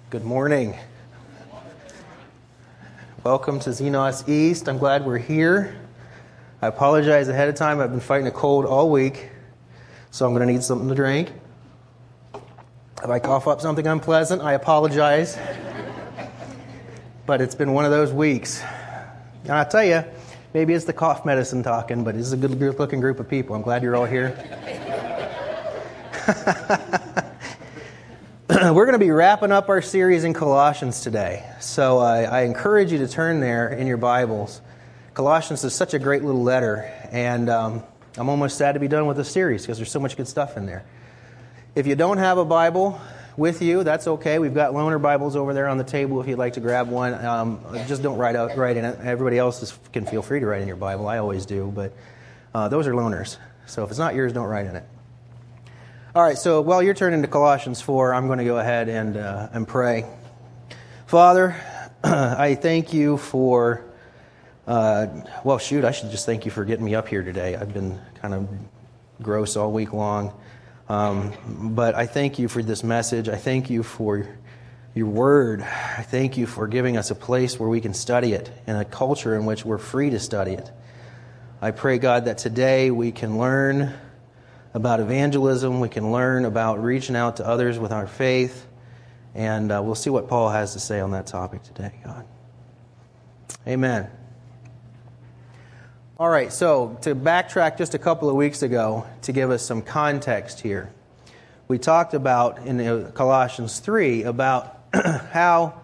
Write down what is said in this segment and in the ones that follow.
Good morning. Welcome to Xenos East. I'm glad we're here. I apologize ahead of time. I've been fighting a cold all week, so I'm going to need something to drink. If I cough up something unpleasant, I apologize. But it's been one of those weeks. And I'll tell you, maybe it's the cough medicine talking, but it's a good-looking group of people. I'm glad you're all here. We're going to be wrapping up our series in Colossians today. So I encourage you to turn there in your Bibles. Colossians is such a great little letter, and I'm almost sad to be done with the series because there's so much good stuff in there. If you don't have a Bible with you, that's okay. We've got loaner Bibles over there on the table if you'd like to grab one. Just don't write in it. Everybody else can feel free to write in your Bible. I always do, but those are loaners. So if it's not yours, don't write in it. All right, so while you're turning to Colossians 4, I'm going to go ahead and pray. Father, I thank you for, I should just thank you for getting me up here today. I've been kind of gross all week long. But I thank you for this message. I thank you for your word. I thank you for giving us a place where we can study it and a culture in which we're free to study it. I pray, God, that today we can learn about evangelism. We can learn about reaching out to others with our faith. And we'll see what Paul has to say on that topic today, God. Amen. All right, so to backtrack just a couple of weeks ago to give us some context here, we talked about in Colossians 3 about how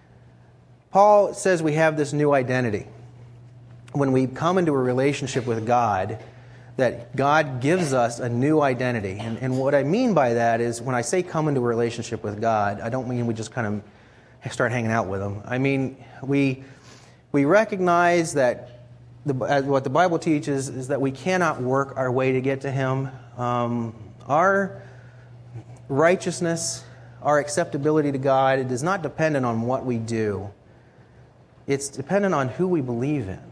Paul says we have this new identity. When we come into a relationship with God, that God gives us a new identity. And what I mean by that is when I say come into a relationship with God, I don't mean we just kind of start hanging out with Him. I mean, we recognize that what the Bible teaches is that we cannot work our way to get to Him. Our righteousness, our acceptability to God, it is not dependent on what we do. It's dependent on who we believe in.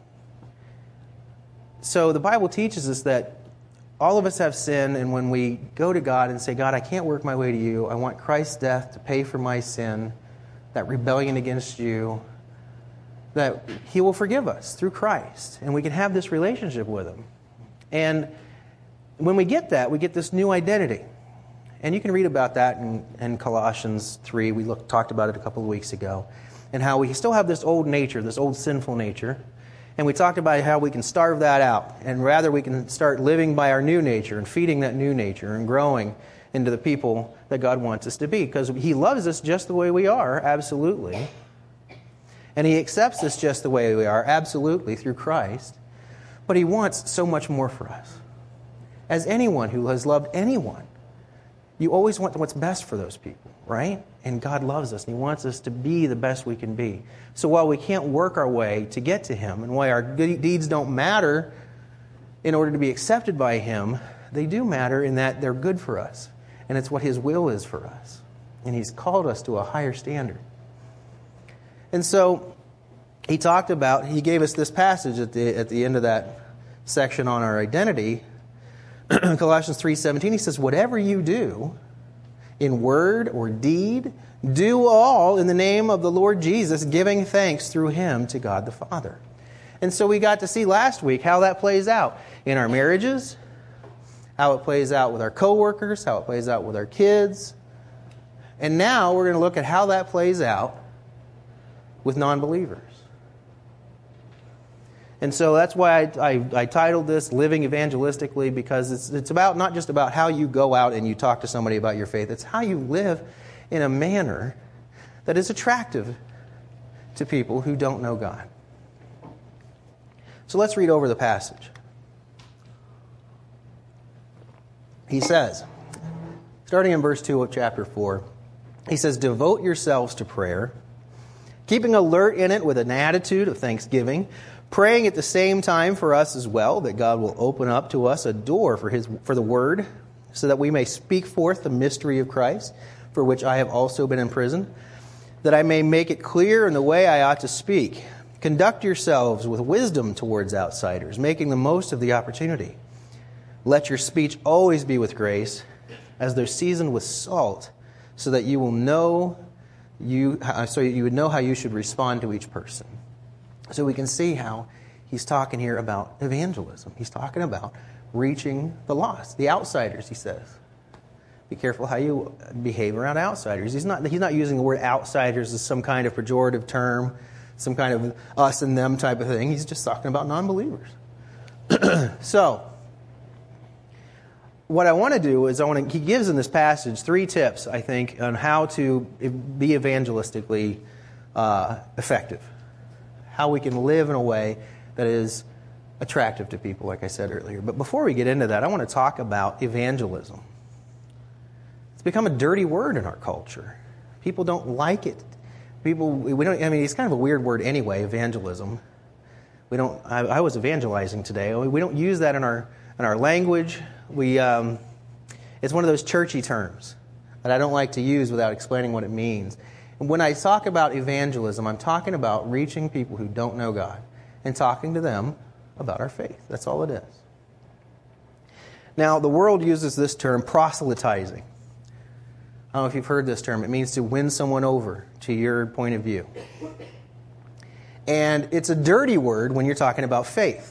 So the Bible teaches us that all of us have sin, and when we go to God and say, God, I can't work my way to you. I want Christ's death to pay for my sin, that rebellion against you, that He will forgive us through Christ, and we can have this relationship with Him. And when we get that, we get this new identity. And you can read about that in Colossians 3. We talked about it a couple of weeks ago, and how we still have this old nature, this old sinful nature. And we talked about how we can starve that out, and rather we can start living by our new nature and feeding that new nature and growing into the people that God wants us to be. Because He loves us just the way we are, absolutely. And He accepts us just the way we are, absolutely, through Christ. But He wants so much more for us. As anyone who has loved anyone, you always want what's best for those people, right? And God loves us, and He wants us to be the best we can be. So while we can't work our way to get to Him, and why our good deeds don't matter in order to be accepted by Him, they do matter in that they're good for us. And it's what His will is for us. And He's called us to a higher standard. And so he gave us this passage at the end of that section on our identity. Colossians 3:17, he says, whatever you do, in word or deed, do all in the name of the Lord Jesus, giving thanks through Him to God the Father. And so we got to see last week how that plays out in our marriages, how it plays out with our coworkers, how it plays out with our kids. And now we're going to look at how that plays out with non-believers. And so that's why I titled this Living Evangelistically, because it's about not just about how you go out and you talk to somebody about your faith. It's how you live in a manner that is attractive to people who don't know God. So let's read over the passage. He says, starting in verse 2 of chapter 4, he says, devote yourselves to prayer, keeping alert in it with an attitude of thanksgiving, praying at the same time for us as well, that God will open up to us a door for the word, so that we may speak forth the mystery of Christ, for which I have also been imprisoned, that I may make it clear in the way I ought to speak. Conduct yourselves with wisdom towards outsiders, making the most of the opportunity. Let your speech always be with grace, as though seasoned with salt, so that you will know so you would know how you should respond to each person. So we can see how he's talking here about evangelism. He's talking about reaching the lost, the outsiders, he says. Be careful how you behave around outsiders. He's not using the word outsiders as some kind of pejorative term, some kind of us and them type of thing. He's just talking about non-believers. So, what I want to do is he gives in this passage 3 tips, I think, on how to be evangelistically effective. How we can live in a way that is attractive to people, like I said earlier. But before we get into that, I want to talk about evangelism. It's become a dirty word in our culture. People don't like it. It's kind of a weird word anyway, evangelism. I was evangelizing today. We don't use that in our language. It's one of those churchy terms that I don't like to use without explaining what it means. And when I talk about evangelism, I'm talking about reaching people who don't know God and talking to them about our faith. That's all it is. Now, the world uses this term, proselytizing. I don't know if you've heard this term. It means to win someone over to your point of view. And it's a dirty word when you're talking about faith.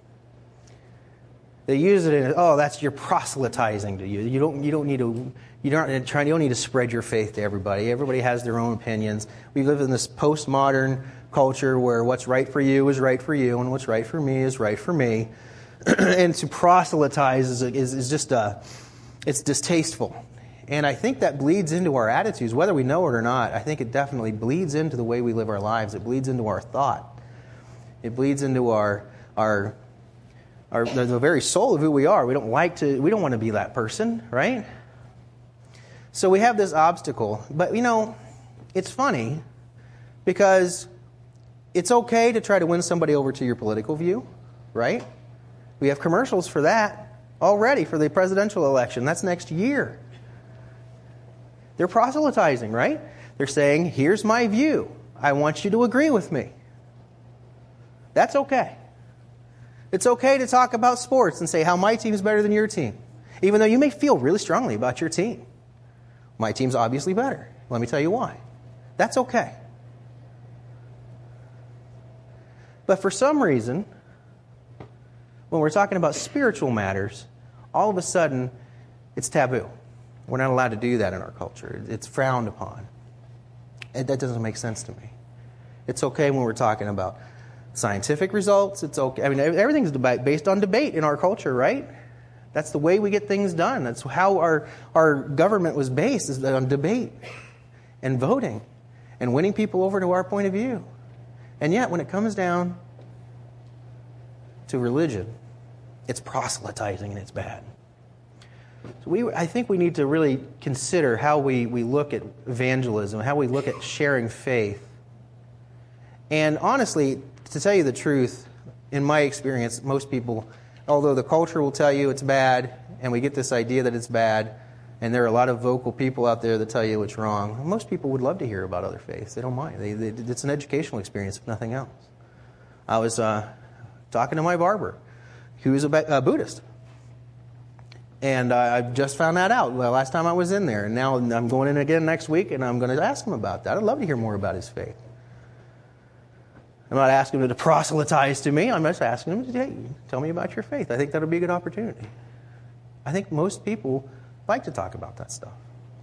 They use it in, that's your proselytizing to you. You don't need to spread your faith to everybody. Everybody has their own opinions. We live in this postmodern culture where what's right for you is right for you, and what's right for me is right for me. And to proselytize is just it's distasteful. And I think that bleeds into our attitudes, whether we know it or not. I think it definitely bleeds into the way we live our lives. It bleeds into our thought. It bleeds into the very soul of who we are. We don't want to be that person, right? So we have this obstacle. But, it's funny because it's okay to try to win somebody over to your political view, right? We have commercials for that already for the presidential election. That's next year. They're proselytizing, right? They're saying, here's my view. I want you to agree with me. That's okay. It's okay to talk about sports and say how my team is better than your team, even though you may feel really strongly about your team. My team's obviously better. Let me tell you why. That's okay. But for some reason, when we're talking about spiritual matters, all of a sudden, it's taboo. We're not allowed to do that in our culture. It's frowned upon. And that doesn't make sense to me. It's okay when we're talking about scientific results. It's okay. Everything's based on debate in our culture, right? That's the way we get things done. That's how our government was based, is on debate and voting and winning people over to our point of view. And yet, when it comes down to religion, it's proselytizing and it's bad. So I think we need to really consider how we look at evangelism, how we look at sharing faith. And honestly, to tell you the truth, in my experience, most people, although the culture will tell you it's bad, and we get this idea that it's bad, and there are a lot of vocal people out there that tell you it's wrong, most people would love to hear about other faiths. They don't mind. It's an educational experience, if nothing else. I was talking to my barber, who is a Buddhist. And I just found that out the last time I was in there. And now I'm going in again next week, and I'm going to ask him about that. I'd love to hear more about his faith. I'm not asking him to proselytize to me. I'm just asking him, hey, tell me about your faith. I think that would be a good opportunity. I think most people like to talk about that stuff.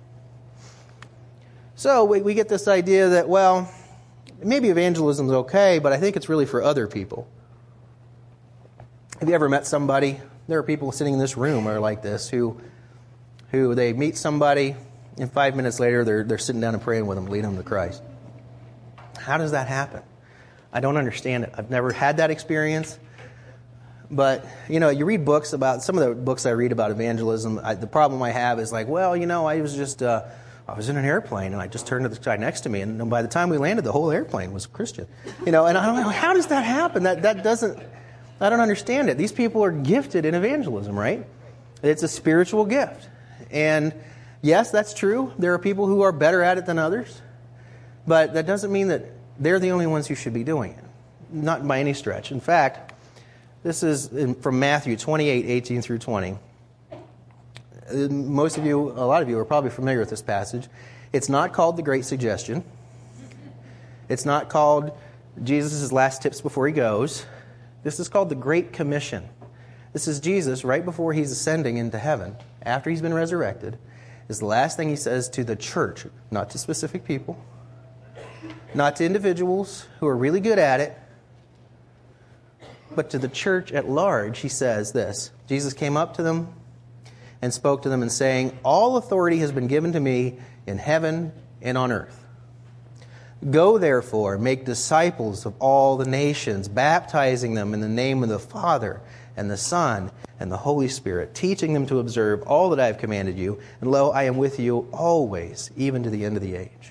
So we get this idea that, well, maybe evangelism is okay, but I think it's really for other people. Have you ever met somebody? There are people sitting in this room are like this who they meet somebody, and 5 minutes later they're sitting down and praying with them, leading them to Christ. How does that happen? I don't understand it. I've never had that experience. But, you read books about, some of the books I read about evangelism, the problem I have is like, well, I was in an airplane and I just turned to the guy next to me, and by the time we landed, the whole airplane was Christian. And I don't know, how does that happen? That doesn't, I don't understand it. These people are gifted in evangelism, right? It's a spiritual gift. And yes, that's true. There are people who are better at it than others. But that doesn't mean that they're the only ones who should be doing it. Not by any stretch. In fact, this is from Matthew 28:18 through 20. A lot of you are probably familiar with this passage. It's not called the Great Suggestion. It's not called Jesus' last tips before he goes. This is called the Great Commission. This is Jesus right before he's ascending into heaven, after he's been resurrected. Is the last thing he says to the church, not to specific people, not to individuals who are really good at it, but to the church at large. He says this. Jesus came up to them and spoke to them and saying, "All authority has been given to me in heaven and on earth. Go, therefore, make disciples of all the nations, baptizing them in the name of the Father and the Son and the Holy Spirit, teaching them to observe all that I have commanded you. And lo, I am with you always, even to the end of the age."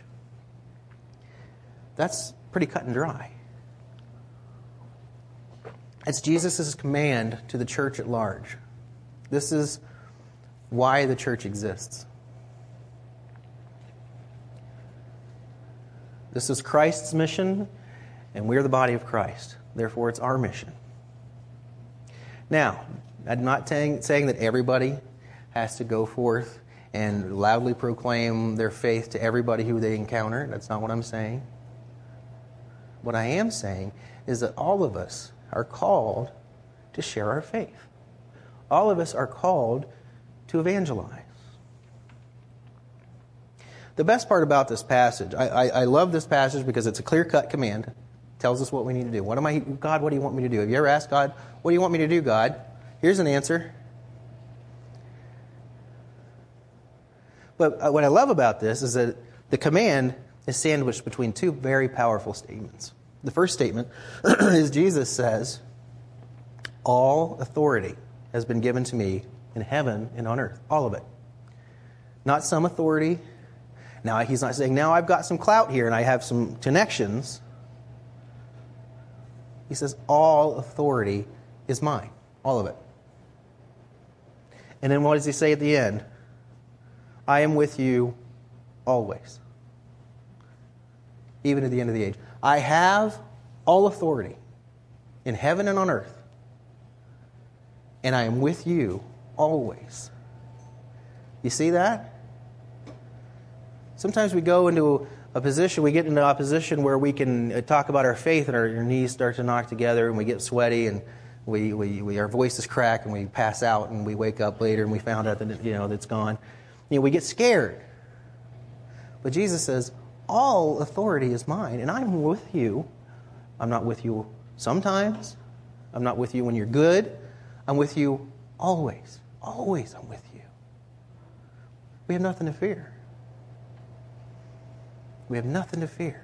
That's pretty cut and dry. It's Jesus' command to the church at large. This is why the church exists. This is Christ's mission, and we're the body of Christ. Therefore, it's our mission. Now, I'm not saying that everybody has to go forth and loudly proclaim their faith to everybody who they encounter. That's not what I'm saying. What I am saying is that all of us are called to share our faith. All of us are called to evangelize. The best part about this passage, I love this passage because it's a clear-cut command. It tells us what we need to do. God, what do you want me to do? Have you ever asked God, what do you want me to do, God? Here's an answer. But what I love about this is that the command is sandwiched between two very powerful statements. The first statement is Jesus says, "All authority has been given to me in heaven and on earth." All of it. Not some authority. Now, he's not saying, now I've got some clout here and I have some connections. He says, all authority is mine. All of it. And then what does he say at the end? I am with you always. Even to the end of the age. I have all authority in heaven and on earth. And I am with you always. You see that? Sometimes we go into a position, we get into a position where we can talk about our faith and our knees start to knock together and we get sweaty and our voices crack and we pass out and we wake up later and we found out that it's gone. We get scared. But Jesus says, all authority is mine and I'm with you. I'm not with you sometimes. I'm not with you when you're good. I'm with you always. Always I'm with you. We have nothing to fear. We have nothing to fear.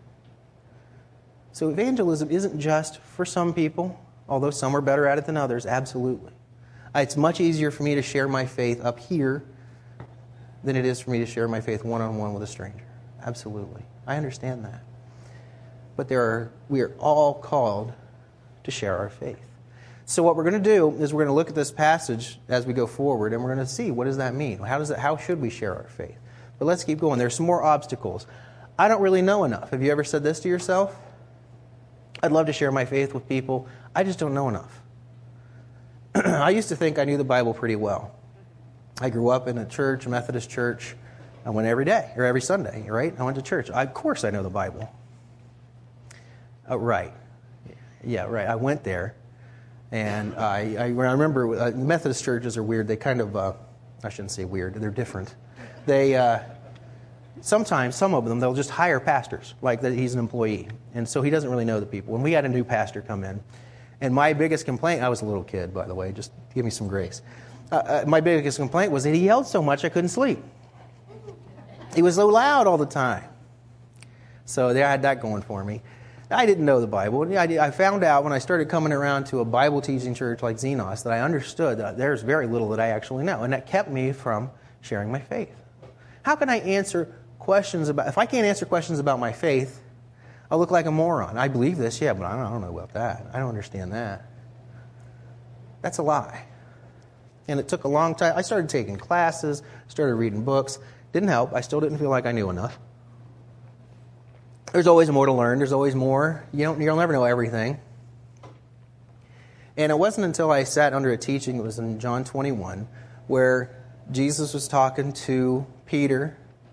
So evangelism isn't just for some people, although some are better at it than others, absolutely. It's much easier for me to share my faith up here than it is for me to share my faith one-on-one with a stranger. Absolutely. I understand that. But we are all called to share our faith. So what we're going to do is we're going to look at this passage as we go forward, and we're going to see, what does that mean? How should we share our faith? But let's keep going. There's some more obstacles. I don't really know enough. Have you ever said this to yourself? I'd love to share my faith with people. I just don't know enough. I used to think I knew the Bible pretty well. I grew up in a church, a Methodist church. I went every day, or every Sunday, right? I went to church. Of course I know the Bible. Right. Yeah, right. I went there. And I remember Methodist churches are weird. They kind of, I shouldn't say weird, they're different. They, sometimes, some of them, they'll just hire pastors, like that he's an employee. And so he doesn't really know the people. When we had a new pastor come in, and my biggest complaint, I was a little kid, by the way, just give me some grace. My biggest complaint was that he yelled so much I couldn't sleep. He was so loud all the time. So I had that going for me. I didn't know the Bible. I found out when I started coming around to a Bible teaching church like Xenos that I understood that there's very little that I actually know. And that kept me from sharing my faith. How can I answer questions about... If I can't answer questions about my faith, I'll look like a moron. I believe this, yeah, but I don't know about that. I don't understand that. That's a lie. And it took a long time. I started taking classes, started reading books. Didn't help. I still didn't feel like I knew enough. There's always more to learn. There's always more. You'll never know everything. And it wasn't until I sat under a teaching, it was in John 21, where Jesus was talking to Peter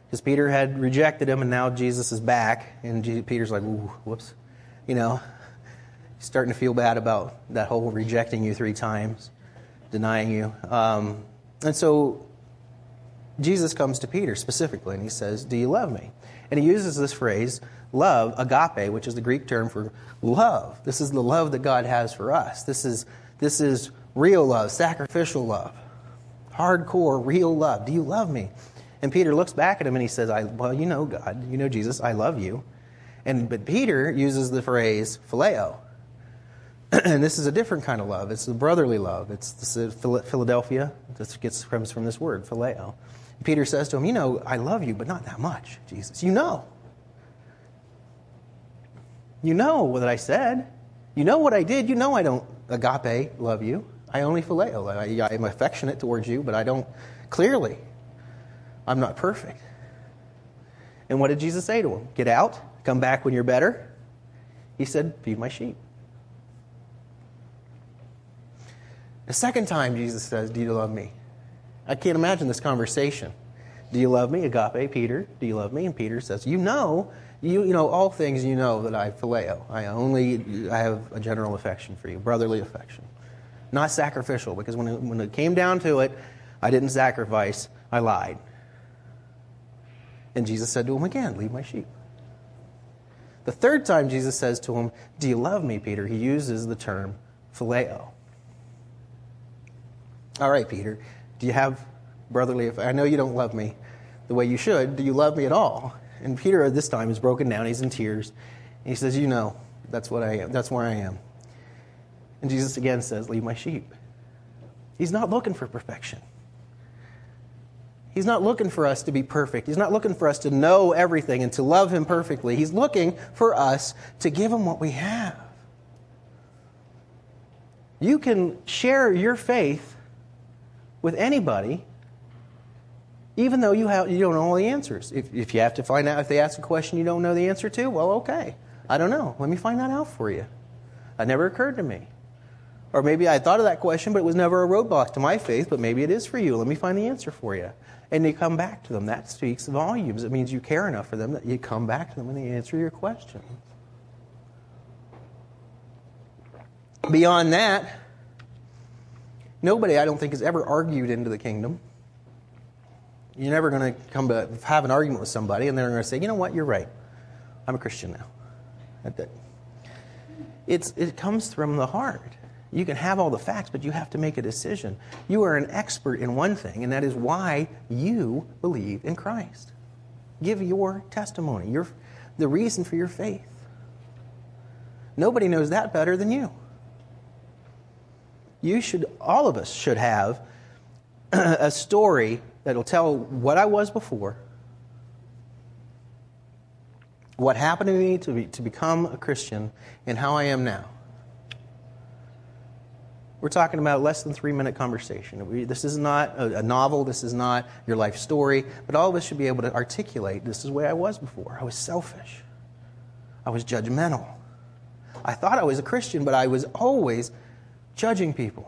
Because Peter had rejected him, and now Jesus is back. And Peter's like, ooh, whoops. He's starting to feel bad about that whole rejecting you 3 times, denying you. And so Jesus comes to Peter specifically, and he says, do you love me? And he uses this phrase, love, agape, which is the Greek term for love. This is the love that God has for us. This is real love, sacrificial love, hardcore, real love. Do you love me? And Peter looks back at him and he says, well, you know God, you know Jesus, I love you. But Peter uses the phrase phileo. And this is a different kind of love. It's the brotherly love. This is Philadelphia. This comes from this word, phileo. Peter says to him, I love you, but not that much, Jesus. You know what I said. You know what I did. You know I don't agape love you. I only phileo. I'm affectionate towards you, but I don't, clearly, I'm not perfect. And what did Jesus say to him? Get out, come back when you're better. He said, feed my sheep. The second time Jesus says, do you love me? I can't imagine this conversation. Do you love me? Agape, Peter, do you love me? And Peter says, you know all things you know that I phileo. I have a general affection for you, brotherly affection. Not sacrificial, because when it came down to it, I didn't sacrifice, I lied. And Jesus said to him again, lead my sheep. The third time Jesus says to him, do you love me, Peter? He uses the term phileo. All right, Peter, do you have brotherly affection? I know you don't love me the way you should. Do you love me at all? And Peter at this time is broken down. He's in tears. And he says, that's what I am. That's where I am. And Jesus again says, lead my sheep. He's not looking for perfection. He's not looking for us to be perfect. He's not looking for us to know everything and to love him perfectly. He's looking for us to give him what we have. You can share your faith with anybody, even though you don't know all the answers. If you have to find out, if they ask a question you don't know the answer to, well, okay. I don't know. Let me find that out for you. That never occurred to me. Or maybe I thought of that question, but it was never a roadblock to my faith, but maybe it is for you. Let me find the answer for you. And you come back to them. That speaks volumes. It means you care enough for them that you come back to them and they answer your question. Beyond that, nobody, I don't think, has ever argued into the kingdom. You're never going to come to have an argument with somebody and they're going to say, you know what, you're right. I'm a Christian now. It comes from the heart. You can have all the facts, but you have to make a decision. You are an expert in one thing, and that is why you believe in Christ. Give your testimony, the reason for your faith. Nobody knows that better than you. All of us should have a story that will tell what I was before, what happened to me to become a Christian, and how I am now. We're talking about less than 3-minute conversation. This is not a novel. This is not your life story. But all of us should be able to articulate, this is the way I was before. I was selfish. I was judgmental. I thought I was a Christian, but I was always judging people.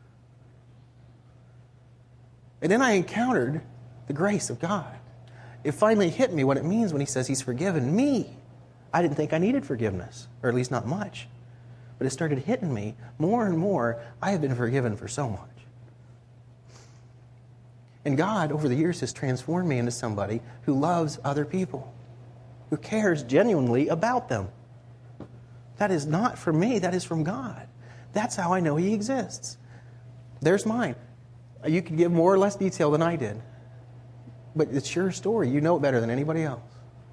And then I encountered the grace of God. It finally hit me what it means when he says he's forgiven me. I didn't think I needed forgiveness, or at least not much. But it started hitting me more and more. I have been forgiven for so much. And God, over the years, has transformed me into somebody who loves other people, who cares genuinely about them. That is not from me. That is from God. That's how I know he exists. There's mine. You could give more or less detail than I did. But it's your story. You know it better than anybody else.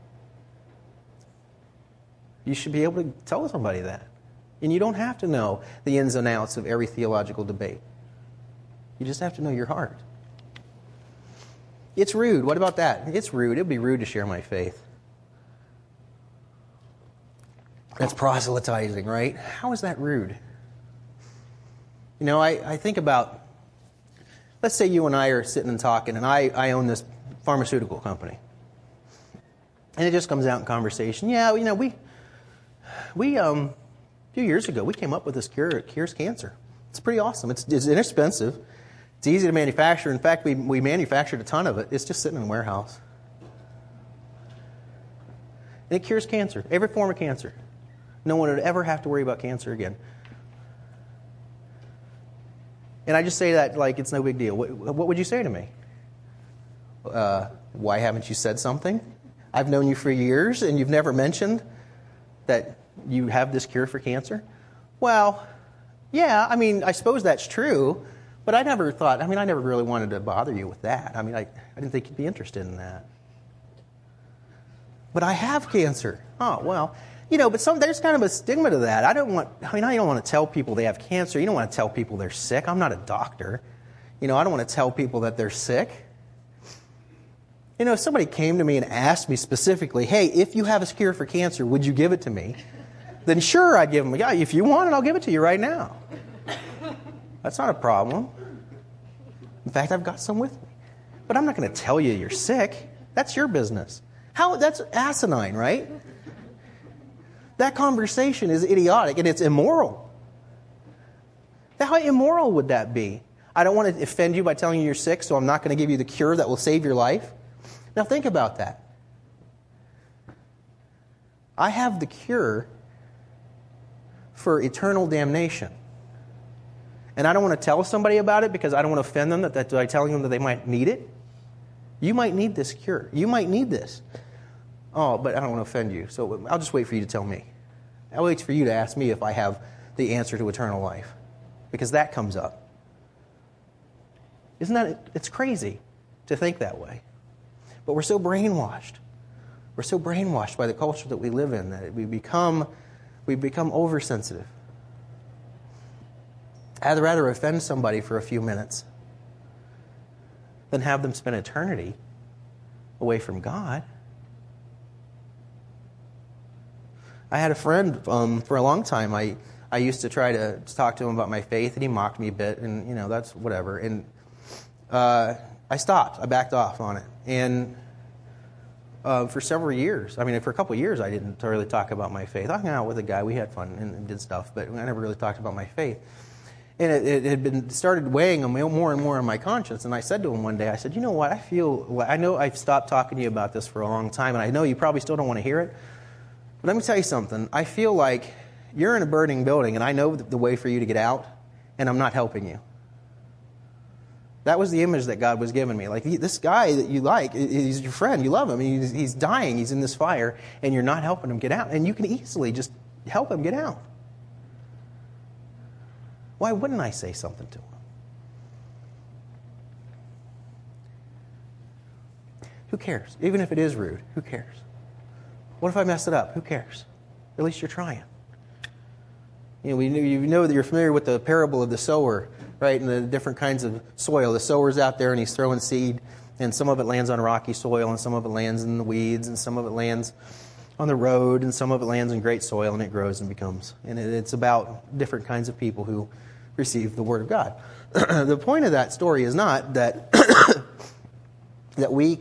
You should be able to tell somebody that. And you don't have to know the ins and outs of every theological debate. You just have to know your heart. It's rude. What about that? It's rude. It would be rude to share my faith. That's proselytizing, right? How is that rude? I think about, let's say you and I are sitting and talking, and I own this pharmaceutical company. And it just comes out in conversation. Yeah, we a few years ago, we came up with this cure. It cures cancer. It's pretty awesome. It's inexpensive. It's easy to manufacture. In fact, we manufactured a ton of it. It's just sitting in a warehouse. And it cures cancer, every form of cancer. No one would ever have to worry about cancer again. And I just say that like it's no big deal. What would you say to me? Why haven't you said something? I've known you for years and you've never mentioned that you have this cure for cancer? Well, yeah, I mean, I suppose that's true, but I never really wanted to bother you with that. I mean, I didn't think you'd be interested in that. But I have cancer. Oh, well, but there's kind of a stigma to that. I don't want to tell people they have cancer. You don't want to tell people they're sick. I'm not a doctor. I don't want to tell people that they're sick. If somebody came to me and asked me specifically, hey, if you have a cure for cancer, would you give it to me? Then sure, I'd give them, yeah, if you want it, I'll give it to you right now. That's not a problem. In fact, I've got some with me. But I'm not going to tell you you're sick. That's your business. That's asinine, right? That conversation is idiotic and it's immoral. How immoral would that be? I don't want to offend you by telling you you're sick, so I'm not going to give you the cure that will save your life. Now think about that. I have the cure for eternal damnation. And I don't want to tell somebody about it because I don't want to offend them by telling them that they might need it. You might need this cure. You might need this. Oh, but I don't want to offend you, so I'll just wait for you to tell me. I'll wait for you to ask me if I have the answer to eternal life, because that comes up. It's crazy to think that way. But we're so brainwashed. We're so brainwashed by the culture that we live in that we become oversensitive. I'd rather offend somebody for a few minutes than have them spend eternity away from God. I had a friend for a long time. I used to try to talk to him about my faith, and he mocked me a bit, and that's whatever. And I stopped. I backed off on it. And for several years, for a couple of years, I didn't really talk about my faith. I hung out with a guy. We had fun and did stuff, but I never really talked about my faith. And it had started weighing on me more and more on my conscience. And I said to him one day, I said, you know what, I know I've stopped talking to you about this for a long time, and I know you probably still don't want to hear it. But let me tell you something. I feel like you're in a burning building, and I know the way for you to get out, and I'm not helping you. That was the image that God was giving me. Like, this guy that you like, he's your friend, you love him, he's dying, he's in this fire, and you're not helping him get out. And you can easily just help him get out. Why wouldn't I say something to him? Who cares? Even if it is rude, who cares? What if I mess it up? Who cares? At least you're trying. You know that you're familiar with the parable of the sower, right? And the different kinds of soil. The sower's out there and he's throwing seed, and some of it lands on rocky soil, and some of it lands in the weeds, and some of it lands on the road, and some of it lands in great soil, and it grows and becomes. And it's about different kinds of people who receive the Word of God. The point of that story is not that that we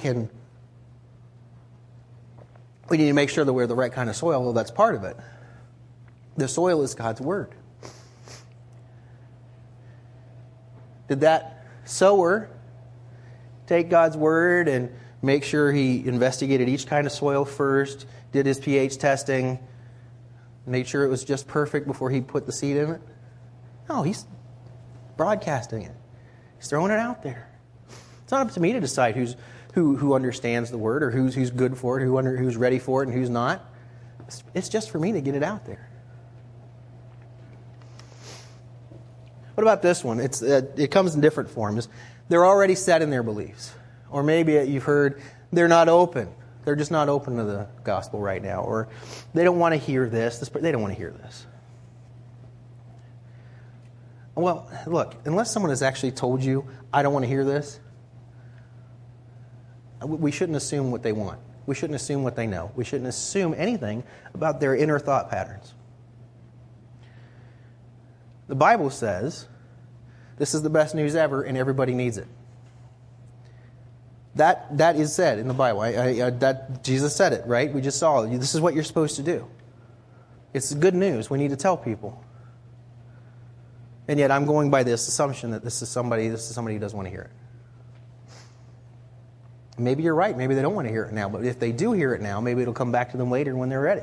need to make sure that we're the right kind of soil, though that's part of it. The soil is God's Word. Did that sower take God's Word and make sure he investigated each kind of soil first, did his pH testing, made sure it was just perfect before he put the seed in it? No, he's broadcasting it. He's throwing it out there. It's not up to me to decide who understands the Word or who's good for it, who's ready for it and who's not. It's just for me to get it out there. What about this one? It comes in different forms. They're already set in their beliefs. Or maybe you've heard they're not open. They're just not open to the gospel right now. Or they don't want to hear this. They don't want to hear this. Well, look, unless someone has actually told you, I don't want to hear this, we shouldn't assume what they want. We shouldn't assume what they know. We shouldn't assume anything about their inner thought patterns. The Bible says this is the best news ever and everybody needs it. That is said in the Bible. That Jesus said it, right? We just saw it. This is what you're supposed to do. It's good news. We need to tell people. And yet I'm going by this assumption that this is somebody who doesn't want to hear it. Maybe you're right. Maybe they don't want to hear it now. But if they do hear it now, maybe it'll come back to them later when they're ready.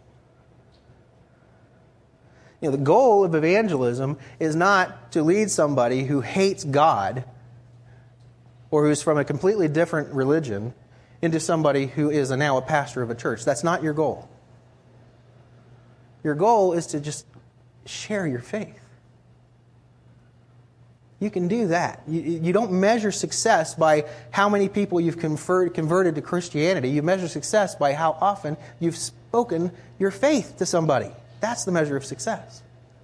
The goal of evangelism is not to lead somebody who hates God or who's from a completely different religion into somebody who is now a pastor of a church. That's not your goal. Your goal is to just share your faith. You can do that. You don't measure success by how many people you've converted to Christianity. You measure success by how often you've spoken your faith to somebody. That's the measure of success.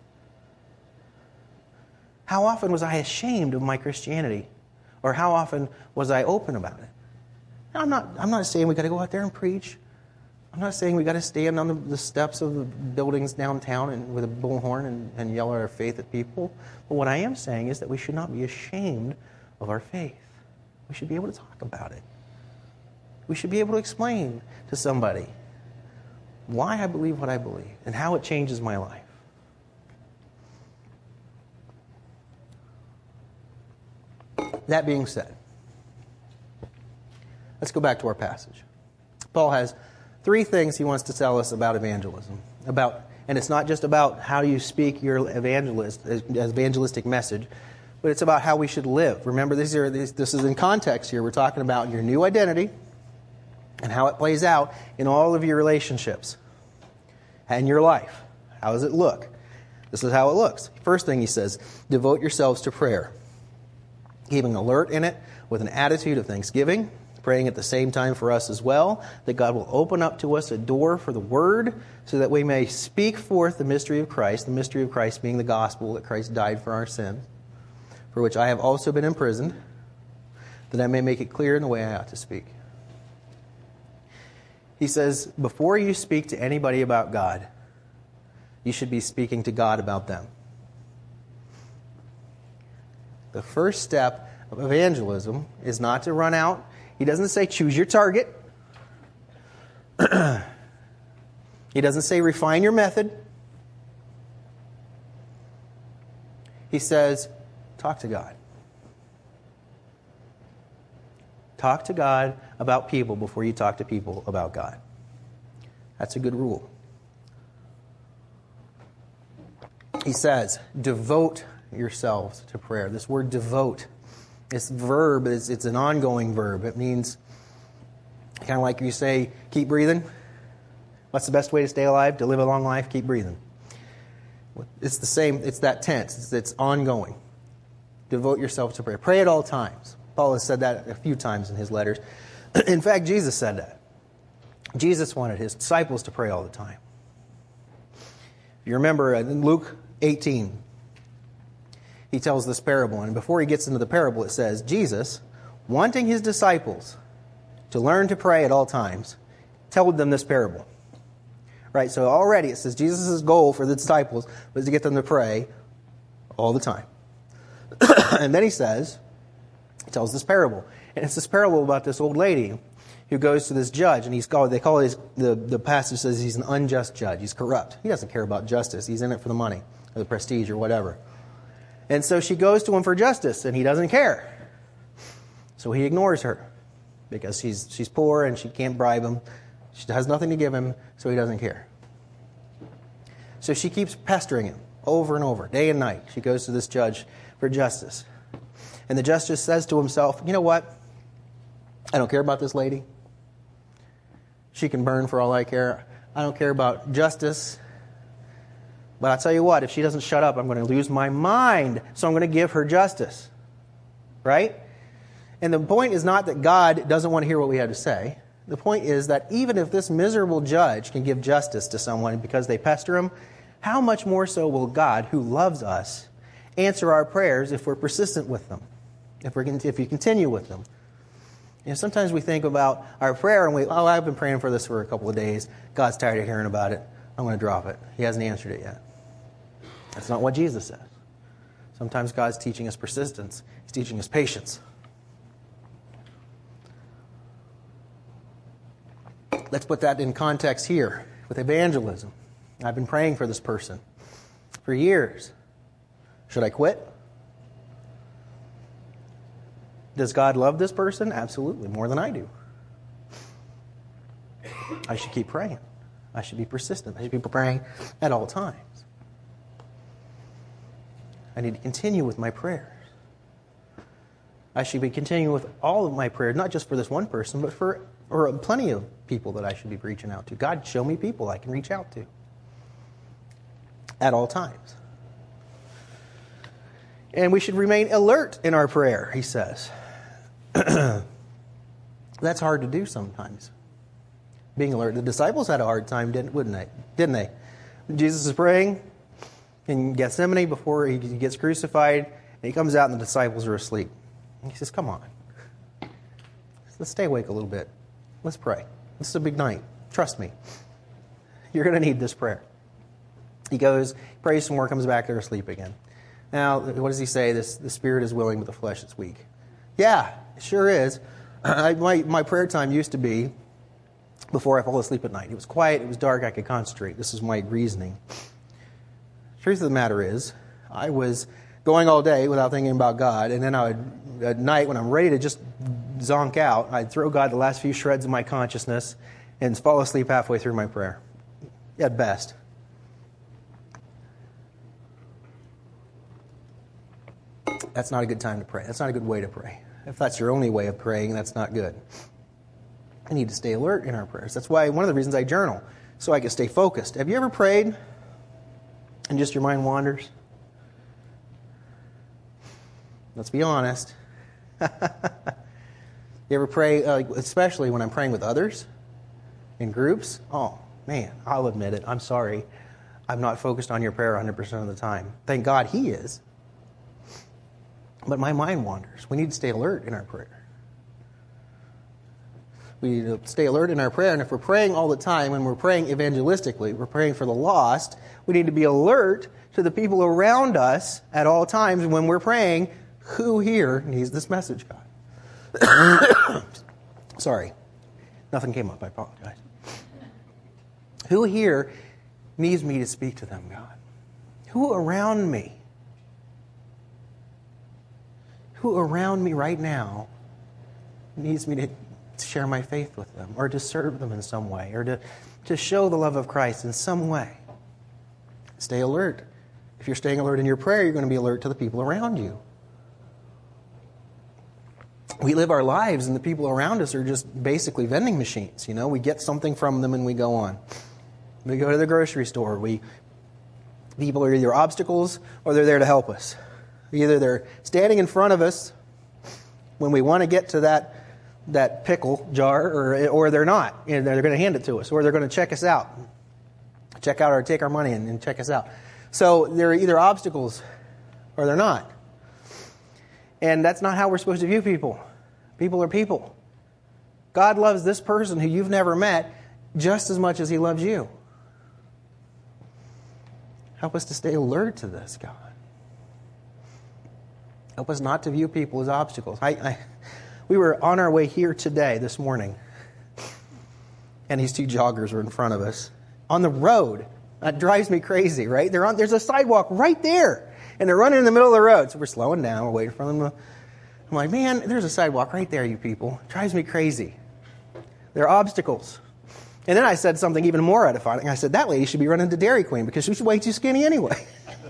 How often was I ashamed of my Christianity? Or how often was I open about it? I'm not saying we got to go out there and preach. I'm not saying we got to stand on the steps of the buildings downtown and with a bullhorn and yell our faith at people. But what I am saying is that we should not be ashamed of our faith. We should be able to talk about it. We should be able to explain to somebody why I believe what I believe and how it changes my life. That being said, let's go back to our passage. Paul has 3 things he wants to tell us about evangelism. And it's not just about how you speak your evangelistic message, but it's about how we should live. Remember, this is in context here. We're talking about your new identity and how it plays out in all of your relationships and your life. How does it look? This is how it looks. First thing he says, devote yourselves to prayer, keeping alert in it with an attitude of thanksgiving, praying at the same time for us as well, that God will open up to us a door for the Word so that we may speak forth the mystery of Christ being the gospel that Christ died for our sins, for which I have also been imprisoned, that I may make it clear in the way I ought to speak. He says, before you speak to anybody about God, you should be speaking to God about them. The first step of evangelism is not to run out. He doesn't say choose your target. He doesn't say refine your method. He says talk to God. Talk to God about people before you talk to people about God. That's a good rule. He says, devote yourselves to prayer. This word devote, this verb, it's an ongoing verb. It means, kind of like you say, keep breathing. What's the best way to stay alive? To live a long life? Keep breathing. It's the same, it's that tense. It's ongoing. Devote yourself to prayer. Pray at all times. Paul has said that a few times in his letters. In fact, Jesus said that. Jesus wanted his disciples to pray all the time. If you remember in Luke 18, he tells this parable. And before he gets into the parable, it says, Jesus, wanting his disciples to learn to pray at all times, told them this parable. Right? So already it says Jesus' goal for the disciples was to get them to pray all the time. And then he tells this parable. And it's this parable about this old lady who goes to this judge, and the passage says he's an unjust judge. He's corrupt. He doesn't care about justice. He's in it for the money or the prestige or whatever. And so she goes to him for justice, and he doesn't care. So he ignores her because she's poor and she can't bribe him. She has nothing to give him, so he doesn't care. So she keeps pestering him over and over, day and night. She goes to this judge for justice. And the justice says to himself, you know what? I don't care about this lady. She can burn for all I care. I don't care about justice. But I'll tell you what, if she doesn't shut up, I'm going to lose my mind. So I'm going to give her justice. Right? And the point is not that God doesn't want to hear what we have to say. The point is that even if this miserable judge can give justice to someone because they pester him, how much more so will God, who loves us, answer our prayers if we're persistent with them, if we continue with them. Sometimes we think about our prayer and I've been praying for this for a couple of days. God's tired of hearing about it. I'm going to drop it. He hasn't answered it yet. That's not what Jesus says. Sometimes God's teaching us persistence. He's teaching us patience. Let's put that in context here with evangelism. I've been praying for this person for years. Should I quit? Does God love this person? Absolutely, more than I do. I should keep praying. I should be persistent. I should be praying at all times. I need to continue with my prayers. I should be continuing with all of my prayers, not just for this one person, but for plenty of people that I should be reaching out to. God, show me people I can reach out to at all times. And we should remain alert in our prayer, he says. That's hard to do sometimes. Being alert. The disciples had a hard time, didn't they? Jesus is praying in Gethsemane before he gets crucified, and he comes out and the disciples are asleep. And he says, come on. Let's stay awake a little bit. Let's pray. This is a big night. Trust me. You're going to need this prayer. He goes, prays some more, comes back, they're asleep again. Now, what does he say? The spirit is willing, but the flesh is weak. Yeah, it sure is. My prayer time used to be before I fall asleep at night. It was quiet, it was dark, I could concentrate. This is my reasoning. Truth of the matter is, I was going all day without thinking about God, and then at night, when I'm ready to just zonk out, I'd throw God the last few shreds of my consciousness and fall asleep halfway through my prayer. At best. That's not a good time to pray. That's not a good way to pray. If that's your only way of praying, that's not good. I need to stay alert in our prayers. That's why one of the reasons I journal, so I can stay focused. Have you ever prayed and just your mind wanders? Let's be honest. You ever pray, especially when I'm praying with others in groups? Oh, man, I'll admit it. I'm sorry. I'm not focused on your prayer 100% of the time. Thank God he is. But my mind wanders. We need to stay alert in our prayer. We need to stay alert in our prayer. And if we're praying all the time, and we're praying evangelistically, we're praying for the lost, we need to be alert to the people around us at all times when we're praying, who here needs this message, God? Sorry. Nothing came up. I apologize. Who here needs me to speak to them, God? Who around me? Who around me right now needs me to share my faith with them, or to serve them in some way, or to show the love of Christ in some way? Stay alert. If you're staying alert in your prayer, you're going to be alert to the people around you. We live our lives, and the people around us are just basically vending machines. You know, we get something from them and we go on. We go to the grocery store. People are either obstacles or they're there to help us. Either they're standing in front of us when we want to get to that pickle jar, or they're not. And they're going to hand it to us, or they're going to check us out. Take our money and check us out. So they're either obstacles or they're not. And that's not how we're supposed to view people. People are people. God loves this person who you've never met just as much as he loves you. Help us to stay alert to this, God. Help us not to view people as obstacles. We were on our way here today, this morning, and these two joggers were in front of us on the road. That drives me crazy, right? There's a sidewalk right there, and they're running in the middle of the road. So we're slowing down, we're waiting for them. I'm like, man, there's a sidewalk right there, you people. It drives me crazy. They're obstacles. And then I said something even more edifying. I said, that lady should be running to Dairy Queen because she's way too skinny anyway.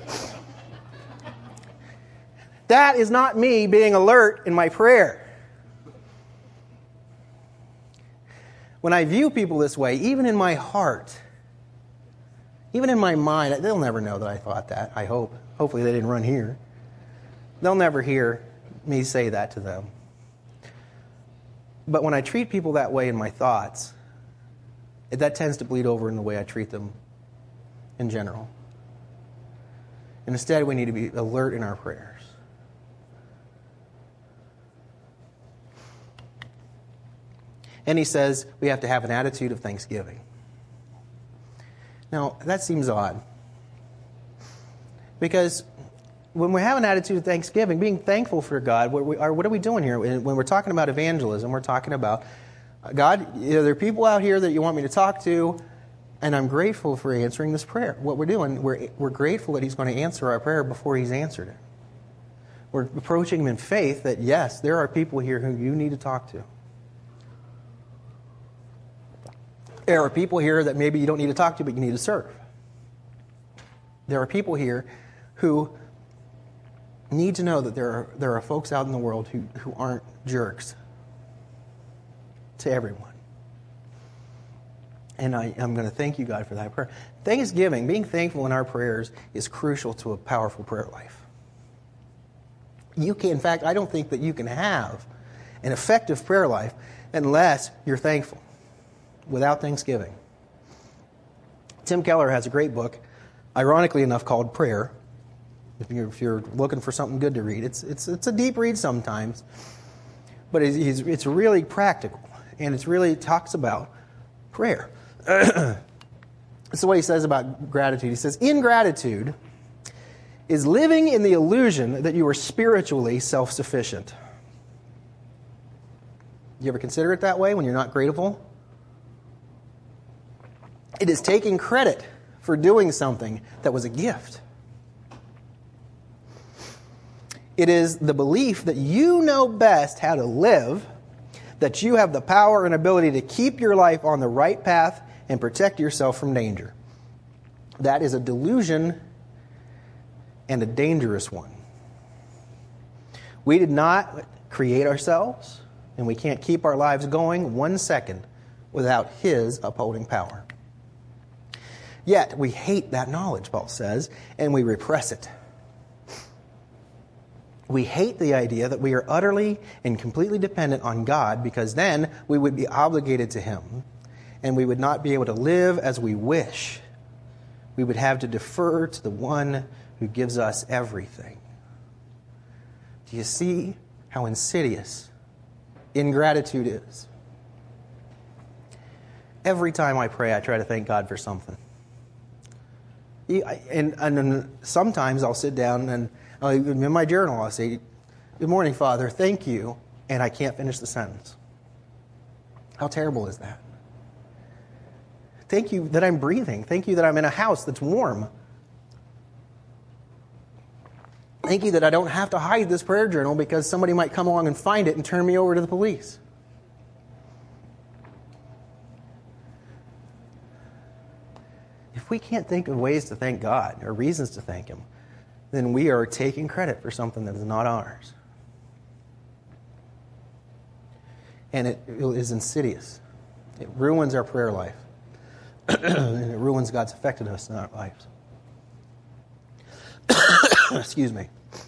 That is not me being alert in my prayer. When I view people this way, even in my heart, even in my mind, they'll never know that I thought that, I hope. Hopefully they didn't run here. They'll never hear me say that to them. But when I treat people that way in my thoughts, that tends to bleed over in the way I treat them in general. And instead, we need to be alert in our prayers. And he says we have to have an attitude of thanksgiving. Now, that seems odd. Because when we have an attitude of thanksgiving, being thankful for God, what are we doing here? When we're talking about evangelism, we're talking about, God, there are people out here that you want me to talk to, and I'm grateful for answering this prayer. What we're doing, we're grateful that he's going to answer our prayer before he's answered it. We're approaching Him in faith that, yes, there are people here who you need to talk to. There are people here that maybe you don't need to talk to, but you need to serve. There are people here who need to know that there are folks out in the world who aren't jerks to everyone. And I'm going to thank you, God, for that prayer. Thanksgiving, being thankful in our prayers, is crucial to a powerful prayer life. In fact, I don't think that you can have an effective prayer life unless you're thankful. Without thanksgiving. Tim Keller has a great book, ironically enough, called Prayer. If you're looking for something good to read, it's a deep read sometimes, but it's really practical, and it really talks about prayer. That's the way he says about gratitude. He says, ingratitude is living in the illusion that you are spiritually self-sufficient. You ever consider it that way when you're not grateful? It is taking credit for doing something that was a gift. It is the belief that you know best how to live, that you have the power and ability to keep your life on the right path and protect yourself from danger. That is a delusion and a dangerous one. We did not create ourselves, and we can't keep our lives going 1 second without His upholding power. Yet, we hate that knowledge, Paul says, and we repress it. We hate the idea that we are utterly and completely dependent on God, because then we would be obligated to Him, and we would not be able to live as we wish. We would have to defer to the one who gives us everything. Do you see how insidious ingratitude is? Every time I pray, I try to thank God for something. And sometimes I'll sit down and in my journal I'll say, "Good morning, Father, thank you," and I can't finish the sentence. How terrible is that? Thank you that I'm breathing. Thank you that I'm in a house that's warm. Thank you that I don't have to hide this prayer journal because somebody might come along and find it and turn me over to the police. If we can't think of ways to thank God or reasons to thank Him, then we are taking credit for something that is not ours. And it is insidious. It ruins our prayer life. And it ruins God's effectiveness in our lives. Excuse me.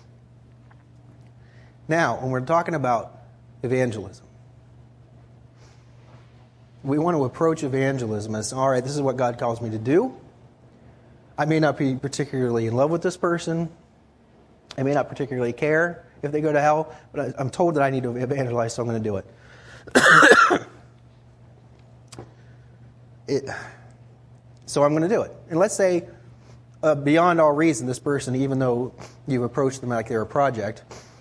Now, when we're talking about evangelism, we want to approach evangelism as, all right, this is what God calls me to do. I may not be particularly in love with this person. I may not particularly care if they go to hell, but I'm told that I need to evangelize, so I'm going to do it. So I'm going to do it. And let's say, beyond all reason, this person, even though you've approached them like they're a project,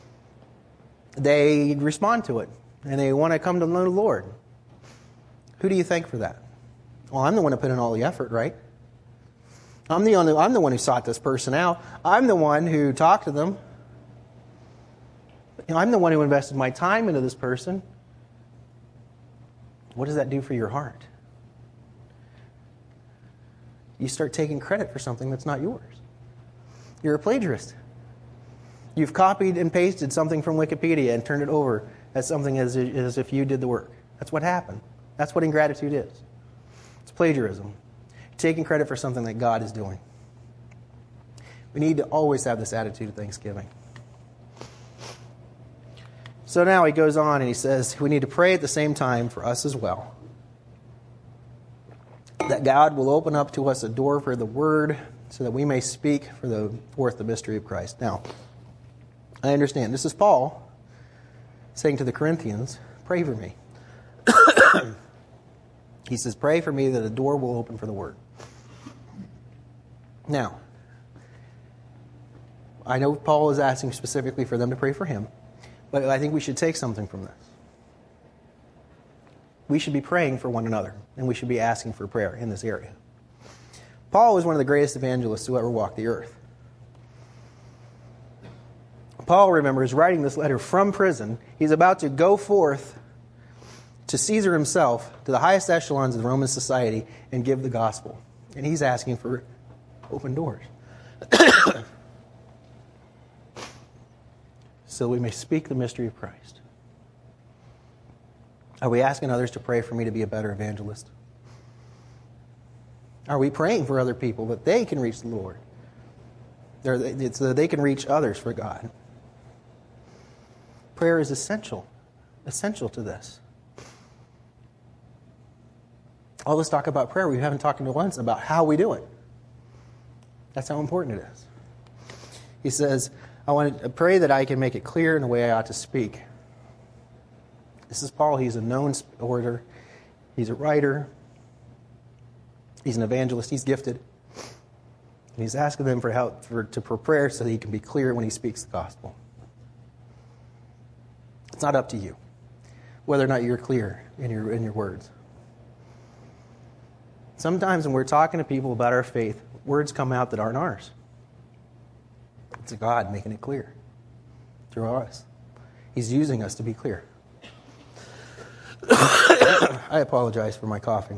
they respond to it, and they want to come to know the Lord. Who do you thank for that? Well, I'm the one who put in all the effort, right? I'm the one who sought this person out. I'm the one who talked to them. I'm the one who invested my time into this person. What does that do for your heart? You start taking credit for something that's not yours. You're a plagiarist. You've copied and pasted something from Wikipedia and turned it over as something as if you did the work. That's what happened. That's what ingratitude is. It's plagiarism. Taking credit for something that God is doing. We need to always have this attitude of thanksgiving. So now he goes on and he says, we need to pray at the same time for us as well. That God will open up to us a door for the word so that we may speak forth the mystery of Christ. Now, I understand. This is Paul saying to the Corinthians, pray for me. He says, pray for me that a door will open for the word. Now, I know Paul is asking specifically for them to pray for him, but I think we should take something from this. We should be praying for one another, and we should be asking for prayer in this area. Paul was one of the greatest evangelists who ever walked the earth. Paul, remember, is writing this letter from prison. He's about to go forth to Caesar himself, to the highest echelons of the Roman society, and give the gospel. And he's asking for open doors. So we may speak the mystery of Christ. Are we asking others to pray for me to be a better evangelist? Are we praying for other people that they can reach the Lord? So that they can reach others for God. Prayer is essential to this. All this talk about prayer, we haven't talked once about how we do it. That's how important it is. He says, I want to pray that I can make it clear in the way I ought to speak. This is Paul. He's a known orator. He's a writer. He's an evangelist. He's gifted. And he's asking them for help for prayer so that he can be clear when he speaks the gospel. It's not up to you whether or not you're clear in your words. Sometimes when we're talking to people about our faith, words come out that aren't ours. It's God making it clear through us. He's using us to be clear. I apologize for my coughing.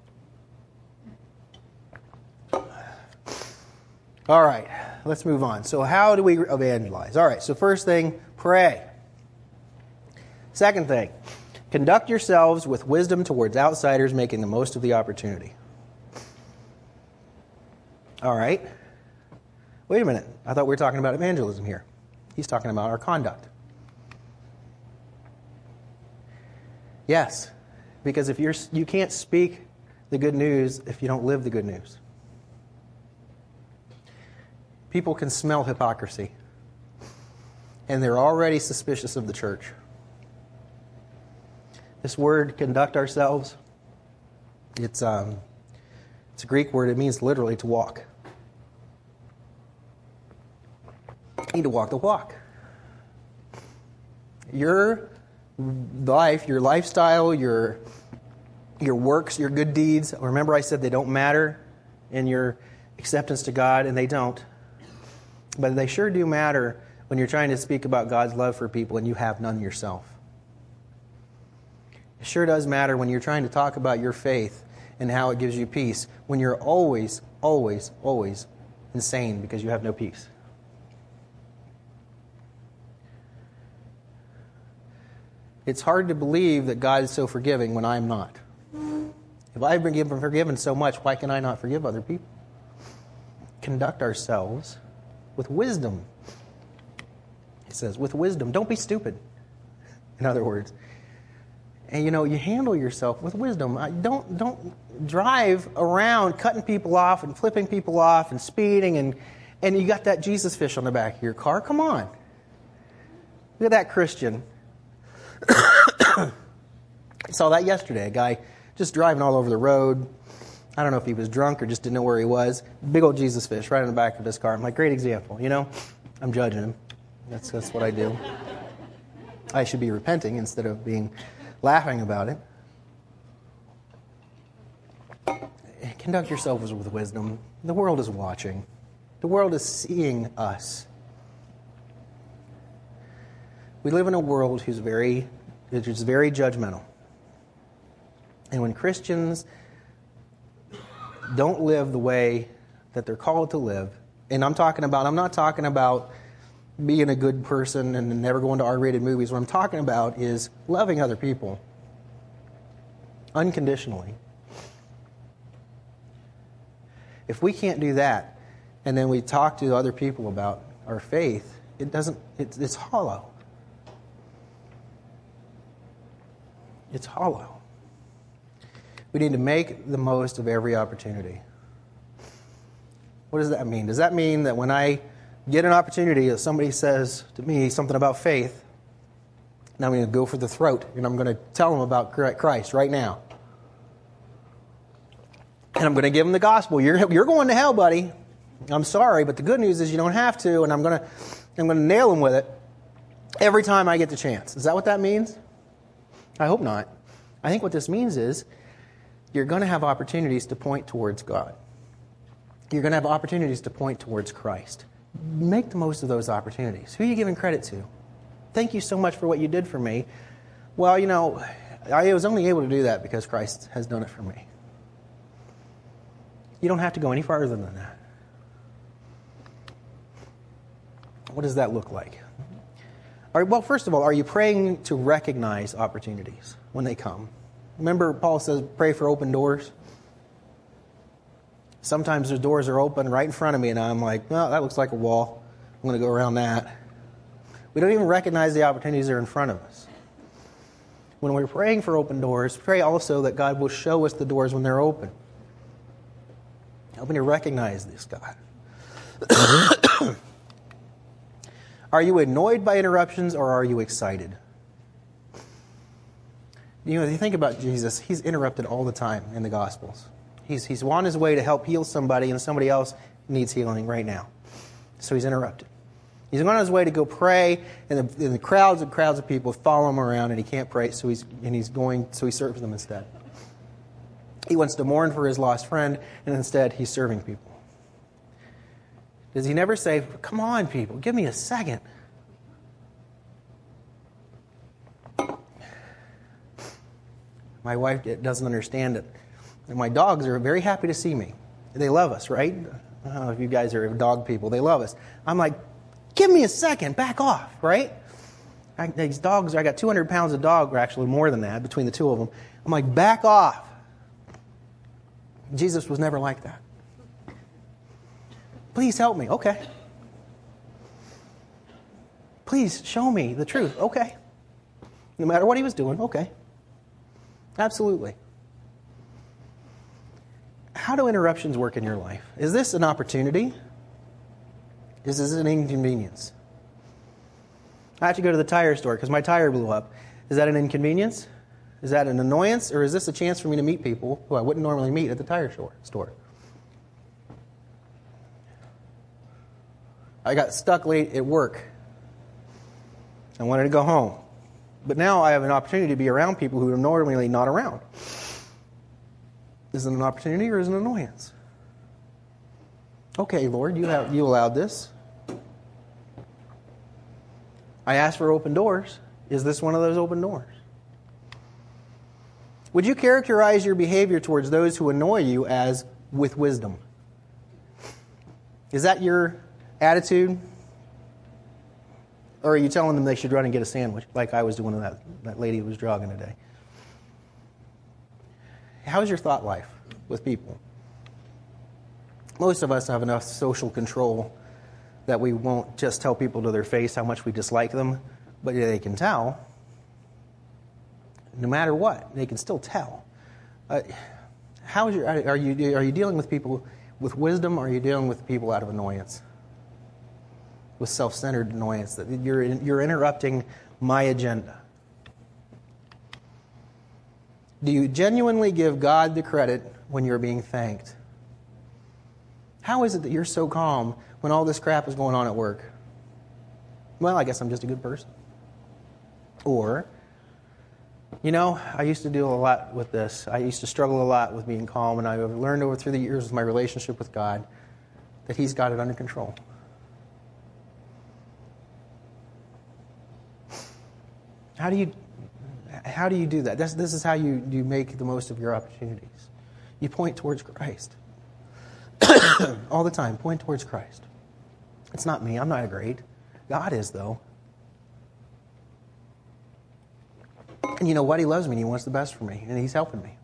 All right, let's move on. So how do we evangelize? All right, so first thing, pray. Second thing, conduct yourselves with wisdom towards outsiders, making the most of the opportunity. All right. Wait a minute. I thought we were talking about evangelism here. He's talking about our conduct. Yes, because if you can't speak the good news if you don't live the good news. People can smell hypocrisy, and they're already suspicious of the church. This word, conduct ourselves, it's a Greek word. It means literally to walk. You need to walk the walk. Your life, your lifestyle, your works, your good deeds. Remember I said they don't matter in your acceptance to God, and they don't. But they sure do matter when you're trying to speak about God's love for people and you have none yourself. It sure does matter when you're trying to talk about your faith and how it gives you peace, when you're always, always, always insane because you have no peace. It's hard to believe that God is so forgiving when I'm not. If I've been forgiven so much, why can I not forgive other people? Conduct ourselves with wisdom. He says, with wisdom. Don't be stupid, in other words. And you handle yourself with wisdom. Don't drive around cutting people off and flipping people off and speeding and you got that Jesus fish on the back of your car. Come on. Look at that Christian. I saw that yesterday. A guy just driving all over the road. I don't know if he was drunk or just didn't know where he was. Big old Jesus fish right in the back of his car. I'm like, great example. I'm judging him. That's what I do. I should be repenting instead of laughing about it. Conduct yourselves with wisdom. The world is watching. The world is seeing us. We live in a world which is very judgmental. And when Christians don't live the way that they're called to live, and I'm not talking about being a good person and never going to R-rated movies. What I'm talking about is loving other people unconditionally. If we can't do that, and then we talk to other people about our faith, it's hollow. It's hollow. We need to make the most of every opportunity. What does that mean? Does that mean that when I get an opportunity that somebody says to me something about faith, now I'm going to go for the throat and I'm going to tell them about Christ right now? And I'm going to give them the gospel. You're going to hell, buddy. I'm sorry, but the good news is you don't have to, and I'm going to nail them with it every time I get the chance. Is that what that means? I hope not. I think what this means is you're going to have opportunities to point towards God. You're going to have opportunities to point towards Christ. Make the most of those opportunities. Who are you giving credit to? Thank you so much for what you did for me. Well, I was only able to do that because Christ has done it for me. You don't have to go any farther than that. What does that look like? Well, first of all, are you praying to recognize opportunities when they come? Remember, Paul says, pray for open doors. Sometimes the doors are open right in front of me, and I'm like, well, that looks like a wall. I'm going to go around that. We don't even recognize the opportunities that are in front of us. When we're praying for open doors, pray also that God will show us the doors when they're open. Help me to recognize this, God. Are you annoyed by interruptions, or are you excited? If you think about Jesus, he's interrupted all the time in the Gospels. He's on his way to help heal somebody, and somebody else needs healing right now. So he's interrupted. He's on his way to go pray, and the crowds and crowds of people follow him around, and he can't pray, so he serves them instead. He wants to mourn for his lost friend, and instead he's serving people. Does he never say, come on, people, give me a second? My wife doesn't understand it. And my dogs are very happy to see me. They love us, right? I don't know if you guys are dog people. They love us. I'm like, give me a second, back off, right? These dogs, I got 200 pounds of dog, or actually more than that, between the two of them. I'm like, back off. Jesus was never like that. Please help me. Okay. Please show me the truth. Okay. No matter what he was doing. Okay. Absolutely. How do interruptions work in your life? Is this an opportunity? Is this an inconvenience? I have to go to the tire store because my tire blew up. Is that an inconvenience? Is that an annoyance? Or is this a chance for me to meet people who I wouldn't normally meet at the tire store? I got stuck late at work. I wanted to go home. But now I have an opportunity to be around people who are normally not around. Is it an opportunity or is it an annoyance? Okay, Lord, you allowed this. I asked for open doors. Is this one of those open doors? Would you characterize your behavior towards those who annoy you as with wisdom? Is that your attitude? Or are you telling them they should run and get a sandwich, like I was doing to that lady who was jogging today? How's your thought life with people? Most of us have enough social control that we won't just tell people to their face how much we dislike them, but they can tell. No matter what, they can still tell. Are you dealing with people with wisdom, or are you dealing with people out of annoyance? With self-centered annoyance, that you're interrupting my agenda. Do you genuinely give God the credit when you're being thanked? How is it that you're so calm when all this crap is going on at work? Well, I guess I'm just a good person. Or, I used to deal a lot with this. I used to struggle a lot with being calm, and I've learned through the years of my relationship with God that He's got it under control. How do you do that? This is how you make the most of your opportunities. You point towards Christ. All the time, point towards Christ. It's not me. I'm not great. God is, though. And you know what? He loves me and He wants the best for me. And He's helping me.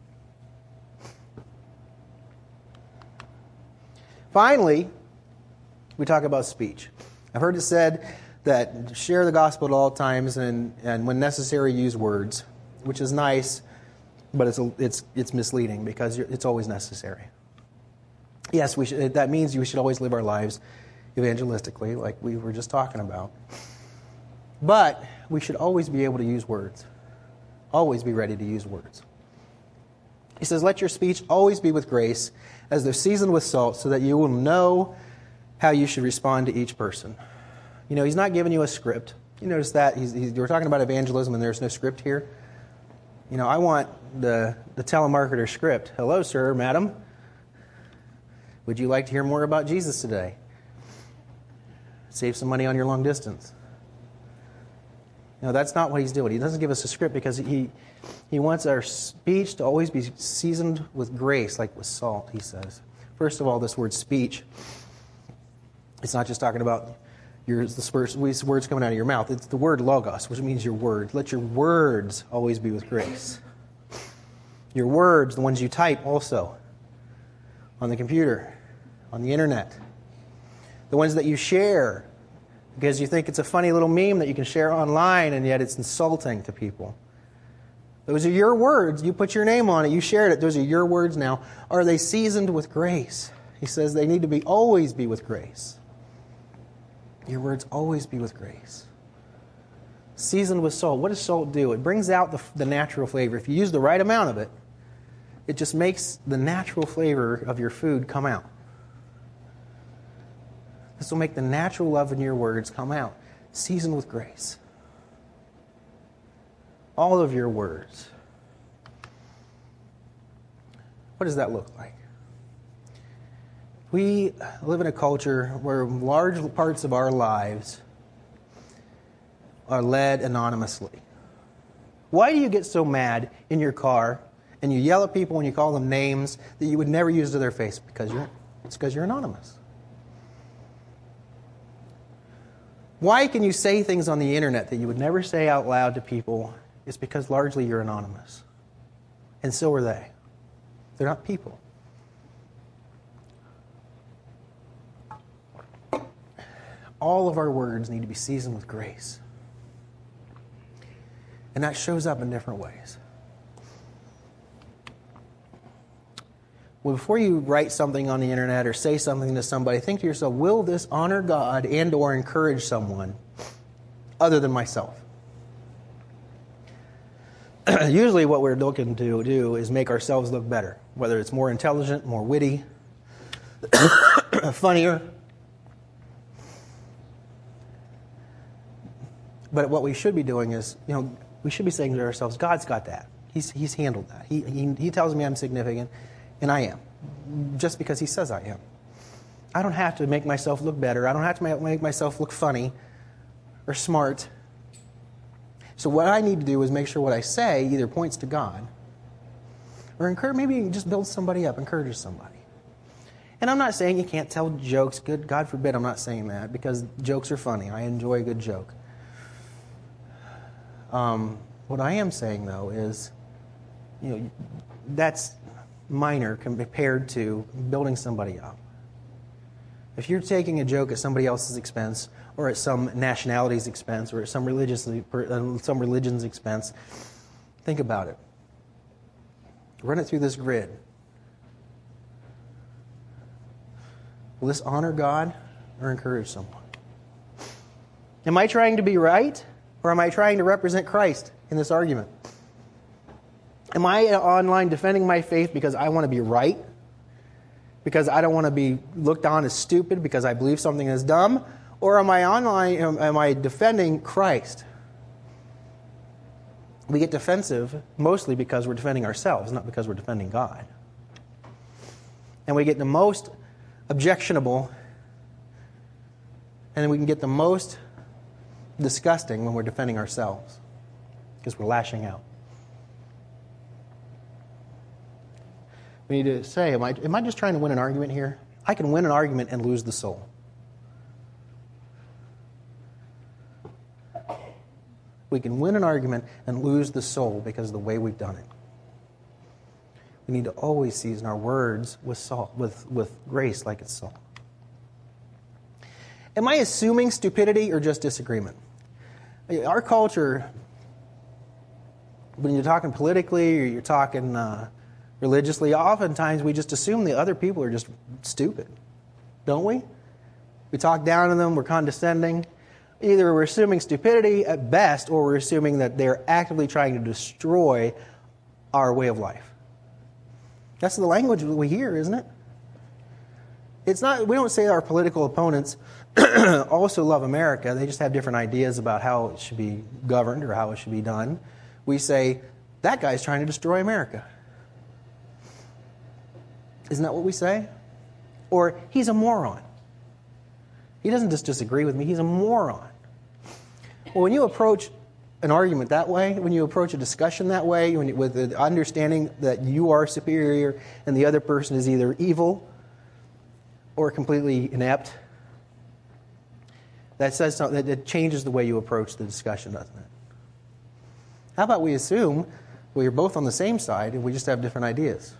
Finally, we talk about speech. I've heard it said that share the gospel at all times and when necessary, use words, which is nice, but it's misleading because it's always necessary. Yes, that means we should always live our lives evangelistically, like we were just talking about. But we should always be able to use words. Always be ready to use words. He says, let your speech always be with grace, as though seasoned with salt, so that you will know how you should respond to each person. He's not giving you a script. You notice that? We're talking about evangelism and there's no script here. I want the telemarketer script. Hello, sir, madam. Would you like to hear more about Jesus today? Save some money on your long distance. No, that's not what he's doing. He doesn't give us a script because he wants our speech to always be seasoned with grace, like with salt, he says. First of all, this word speech, it's not just talking about these words coming out of your mouth. It's the word logos, which means your word. Let your words always be with grace. Your words, the ones you type also, on the computer, on the internet. The ones that you share, because you think it's a funny little meme that you can share online, and yet it's insulting to people. Those are your words. You put your name on it. You shared it. Those are your words now. Are they seasoned with grace? He says they need to always be with grace. Your words always be with grace. Seasoned with salt. What does salt do? It brings out the natural flavor. If you use the right amount of it, it just makes the natural flavor of your food come out. This will make the natural love in your words come out. Seasoned with grace. All of your words. What does that look like? We live in a culture where large parts of our lives are led anonymously. Why do you get so mad in your car and you yell at people when you call them names that you would never use to their face? It's because you're anonymous. Why can you say things on the internet that you would never say out loud to people? It's because largely you're anonymous. And so are they. They're not people. All of our words need to be seasoned with grace. And that shows up in different ways. Well, before you write something on the internet or say something to somebody, think to yourself, will this honor God and or encourage someone other than myself? Usually what we're looking to do is make ourselves look better, whether it's more intelligent, more witty, funnier. But what we should be doing is, we should be saying to ourselves, God's got that. He's handled that. He tells me I'm significant, and I am, just because He says I am. I don't have to make myself look better. I don't have to make myself look funny or smart. So what I need to do is make sure what I say either points to God or maybe just builds somebody up, encourages somebody. And I'm not saying you can't tell jokes. God forbid I'm not saying that, because jokes are funny. I enjoy a good joke. What I am saying, though, is, that's minor compared to building somebody up. If you're taking a joke at somebody else's expense, or at some nationality's expense, or at some religion's expense, think about it. Run it through this grid. Will this honor God or encourage someone? Am I trying to be right? Or am I trying to represent Christ in this argument? Am I online defending my faith because I want to be right? Because I don't want to be looked on as stupid because I believe something is dumb? Or am I defending Christ? We get defensive mostly because we're defending ourselves, not because we're defending God. And we get the most objectionable, and then we can get the most disgusting when we're defending ourselves, because we're lashing out. We need to say, am I just trying to win an argument here? I can win an argument and lose the soul. We can win an argument and lose the soul because of the way we've done it. We need to always season our words with salt, with grace like it's salt. Am I assuming stupidity or just disagreement? Our culture, when you're talking politically or you're talking religiously, oftentimes we just assume the other people are just stupid, don't we? We talk down to them, we're condescending. Either we're assuming stupidity at best, or we're assuming that they're actively trying to destroy our way of life. That's the language that we hear, isn't it? It's not. We don't say our political opponents also love America. They just have different ideas about how it should be governed or how it should be done. We say, that guy's trying to destroy America. Isn't that what we say? Or, he's a moron. He doesn't just disagree with me. He's a moron. Well, when you approach an argument that way, when you approach a discussion that way, with the understanding that you are superior and the other person is either evil or completely inept, that says something, that changes the way you approach the discussion, doesn't it? How about we assume we're both on the same side and we just have different ideas?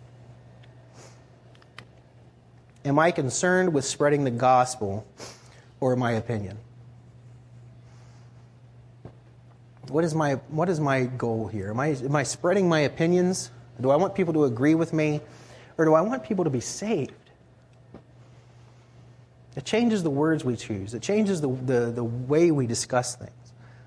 Am I concerned with spreading the gospel or my opinion? What is my goal here? Am I spreading my opinions? Do I want people to agree with me? Or do I want people to be saved? It changes the words we choose. It changes the way we discuss things.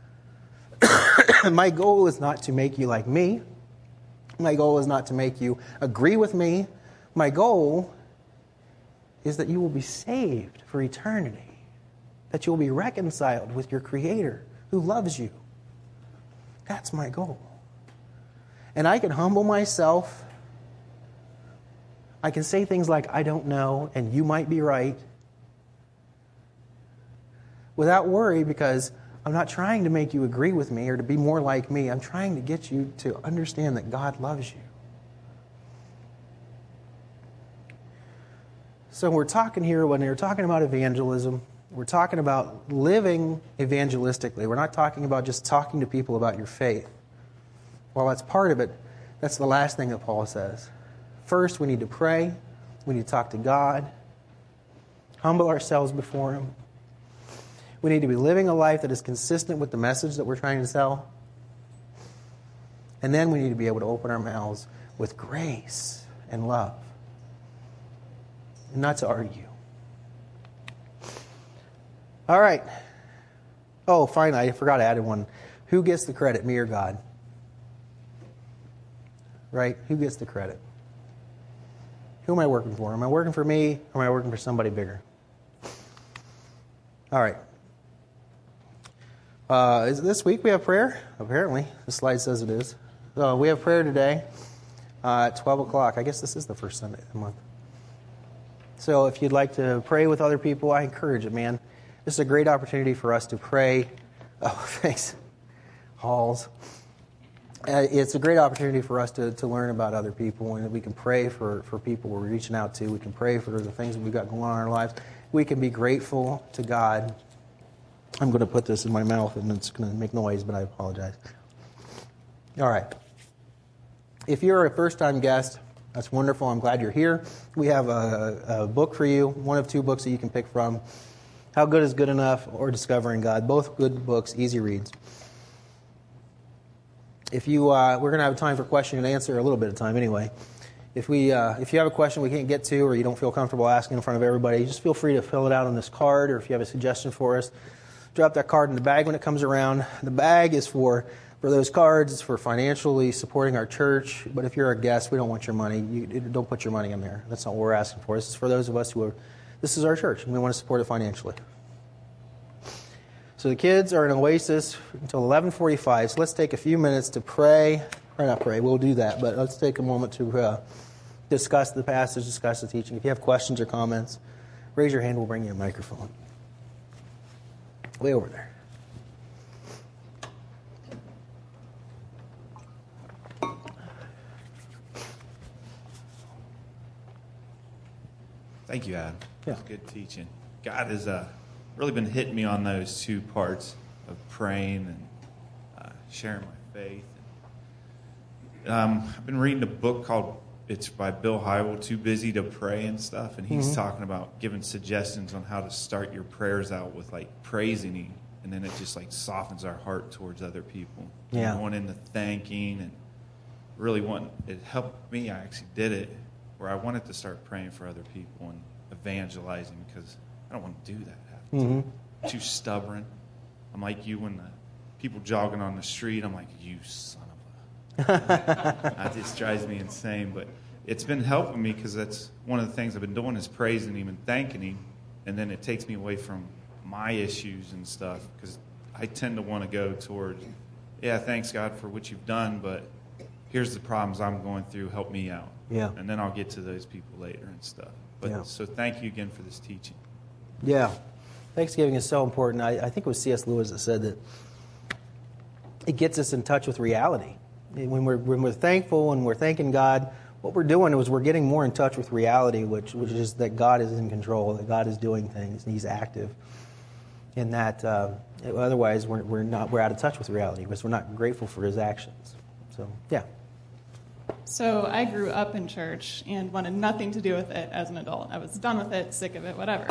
My goal is not to make you like me. My goal is not to make you agree with me. My goal is that you will be saved for eternity. That you will be reconciled with your Creator who loves you. That's my goal. And I can humble myself. I can say things like, I don't know, and you might be right, without worry, because I'm not trying to make you agree with me or to be more like me. I'm trying to get you to understand that God loves you. So we're talking here, when we're talking about evangelism, we're talking about living evangelistically. We're not talking about just talking to people about your faith. While that's part of it, that's the last thing that Paul says. First, we need to pray. We need to talk to God. Humble ourselves before Him. We need to be living a life that is consistent with the message that we're trying to sell. And then we need to be able to open our mouths with grace and love. And not to argue. All right. Oh, finally, I forgot to add one. Who gets the credit, me or God? Right? Who gets the credit? Who am I working for? Am I working for me, or am I working for somebody bigger? All right. This week we have prayer? Apparently. The slide says it is. We have prayer today at 12 o'clock. I guess this is the first Sunday of the month. So if you'd like to pray with other people, I encourage it, man. This is a great opportunity for us to pray. Oh, thanks. Halls. It's a great opportunity for us to learn about other people, and we can pray for people we're reaching out to. We can pray for the things that we've got going on in our lives. We can be grateful to God. I'm going to put this in my mouth, and it's going to make noise, but I apologize. All right. If you're a first-time guest, that's wonderful. I'm glad you're here. We have a book for you, one of two books that you can pick from. How Good is Good Enough or Discovering God. Both good books, easy reads. If you, we're going to have time for question and answer, a little bit of time anyway. If you have a question we can't get to, or you don't feel comfortable asking in front of everybody, just feel free to fill it out on this card, or if you have a suggestion for us, drop that card in the bag when it comes around. The bag is for those cards. It's for financially supporting our church. But if you're a guest, we don't want your money. Don't put your money in there. That's not what we're asking for. This is for those of us this is our church, and we want to support it financially. So the kids are in Oasis until 11:45. So let's take a few minutes to pray. Or not pray, we'll do that. But let's take a moment to discuss the passage, discuss the teaching. If you have questions or comments, raise your hand. We'll bring you a microphone. Way over there. Thank you, Adam. Yeah. It was good teaching. God has really been hitting me on those two parts of praying and sharing my faith. I've been reading a book called, it's by Bill Hybel, Too Busy to Pray and stuff, and he's talking about giving suggestions on how to start your prayers out with like praising Him, and then it just like softens our heart towards other people. Yeah. Going into thanking and really it helped me. I actually did it where I wanted to start praying for other people and evangelizing, because I don't want to do that. I'm too stubborn. I'm like you when the people jogging on the street, I'm like, you son of a... That just drives me insane. But it's been helping me, because that's one of the things I've been doing is praising Him and thanking Him, and then it takes me away from my issues and stuff, because I tend to want to go towards, yeah, thanks God for what You've done, but here's the problems I'm going through, help me out. Yeah. And then I'll get to those people later and stuff. But yeah. So thank you again for this teaching. Yeah. Thanksgiving is so important. I think it was C.S. Lewis that said that it gets us in touch with reality. When we're thankful and we're thanking God, what we're doing is we're getting more in touch with reality, which is that God is in control, that God is doing things, and He's active. And that otherwise we're out of touch with reality because we're not grateful for His actions. So, yeah. So I grew up in church and wanted nothing to do with it as an adult. I was done with it, sick of it, whatever.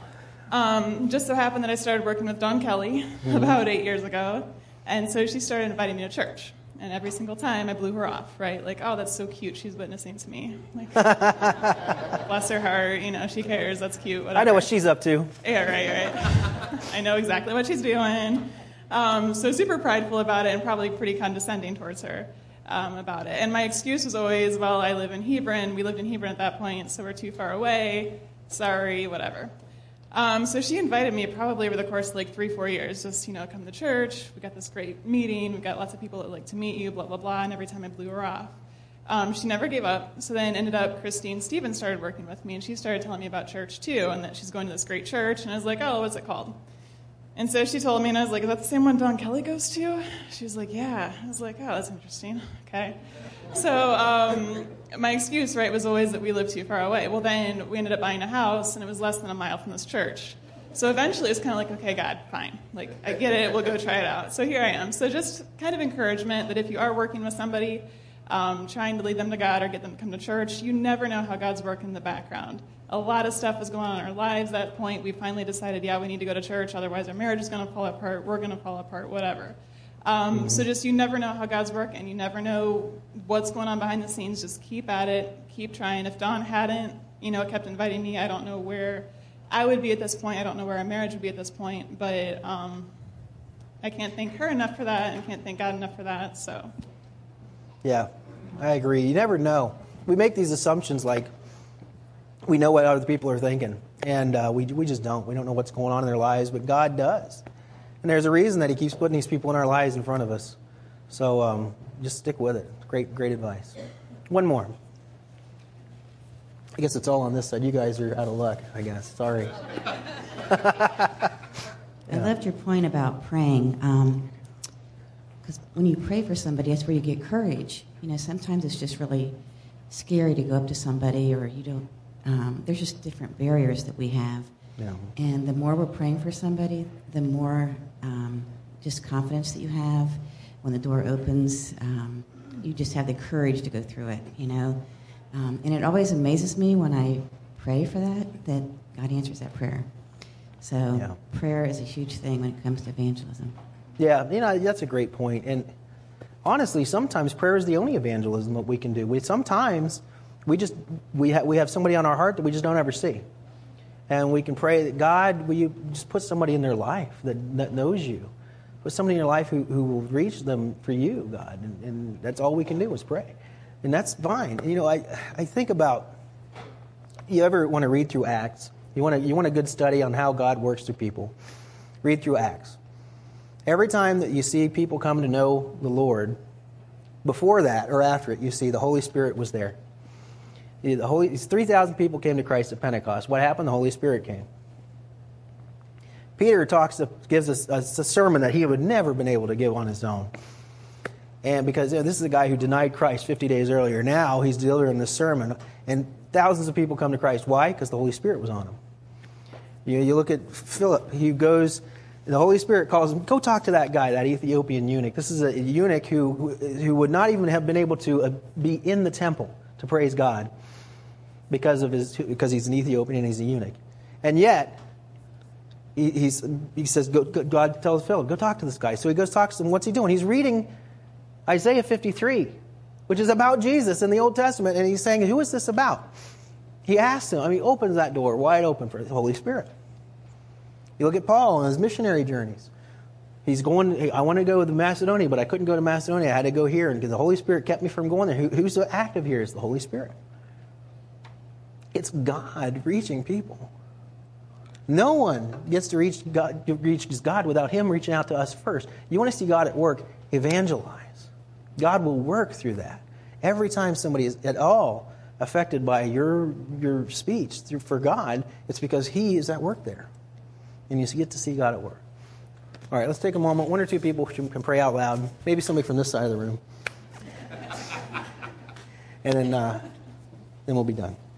Just so happened that I started working with Dawn Kelly about 8 years ago. And so she started inviting me to church. And every single time I blew her off, right? Like, oh, that's so cute. She's witnessing to me. Like, bless her heart. She cares. That's cute. Whatever. I know what she's up to. Yeah, right. I know exactly what she's doing. So super prideful about it and probably pretty condescending towards her about it. And my excuse was always, well, I live in Hebron. We lived in Hebron at that point, so we're too far away. Sorry, whatever. So she invited me probably over the course of 3-4 years, just, come to church. We got this great meeting. We got lots of people that like to meet you, blah, blah, blah. And every time I blew her off. She never gave up. So then ended up Christine Stevens started working with me, and she started telling me about church too, and that she's going to this great church. And I was like, oh, what's it called? And so she told me, and I was like, is that the same one Dawn Kelly goes to? She was like, yeah. I was like, oh, that's interesting. Okay. So my excuse, right, was always that we lived too far away. Well, then we ended up buying a house, and it was less than a mile from this church. So eventually it was kind of like, okay, God, fine. I get it. We'll go try it out. So here I am. So just kind of encouragement that if you are working with somebody, trying to lead them to God or get them to come to church, you never know how God's working in the background. A lot of stuff was going on in our lives at that point. We finally decided, we need to go to church, otherwise our marriage is going to fall apart, we're going to fall apart, whatever. So just you never know how God's working. You never know what's going on behind the scenes. Just keep at it, keep trying. If Dawn hadn't, kept inviting me, I don't know where I would be at this point. I don't know where our marriage would be at this point, but I can't thank her enough for that and can't thank God enough for that, so. Yeah, I agree. You never know. We make these assumptions like we know what other people are thinking, and we just don't. We don't know what's going on in their lives, but God does. And there's a reason that He keeps putting these people in our lives in front of us. So just stick with it. Great advice. One more. I guess it's all on this side. You guys are out of luck, I guess. Sorry. I loved your point about praying. Because when you pray for somebody, that's where you get courage. Sometimes it's just really scary to go up to somebody, or you don't. There's just different barriers that we have. Yeah. And the more we're praying for somebody, the more just confidence that you have. When the door opens, you just have the courage to go through it, And it always amazes me when I pray for that God answers that prayer. So prayer is a huge thing when it comes to evangelism. Yeah, that's a great point. And honestly, sometimes prayer is the only evangelism that we can do. Sometimes we have somebody on our heart that we just don't ever see. And we can pray that, God, will you just put somebody in their life that knows you? Put somebody in your life who will reach them for you, God. And that's all we can do is pray. And that's fine. I think about, you ever want to read through Acts? You want a good study on how God works through people? Read through Acts. Every time that you see people come to know the Lord, before that or after it, you see the Holy Spirit was there. 3,000 people came to Christ at Pentecost. What happened? The Holy Spirit came. Peter gives us a sermon that he would never been able to give on his own. And because this is a guy who denied Christ 50 days earlier. Now he's delivering this sermon, and thousands of people come to Christ. Why? Because the Holy Spirit was on him. You look at Philip. He goes, the Holy Spirit calls him, go talk to that guy, that Ethiopian eunuch. This is a eunuch who would not even have been able to be in the temple to praise God because he's an Ethiopian and he's a eunuch. And yet, he says, God tells Philip, go talk to this guy. So he goes talks to him. What's he doing? He's reading Isaiah 53, which is about Jesus in the Old Testament, and he's saying, who is this about? He asks him, he opens that door wide open for the Holy Spirit. You look at Paul on his missionary journeys. He's going, hey, I want to go to Macedonia, but I couldn't go to Macedonia. I had to go here, and because the Holy Spirit kept me from going there. Who's active here is the Holy Spirit. It's God reaching people. No one gets to reach God without Him reaching out to us first. You want to see God at work, evangelize. God will work through that. Every time somebody is at all affected by your speech for God, it's because He is at work there. and you get to see God at work. All right, let's take a moment. One or two people can pray out loud. Maybe somebody from this side of the room. And then we'll be done.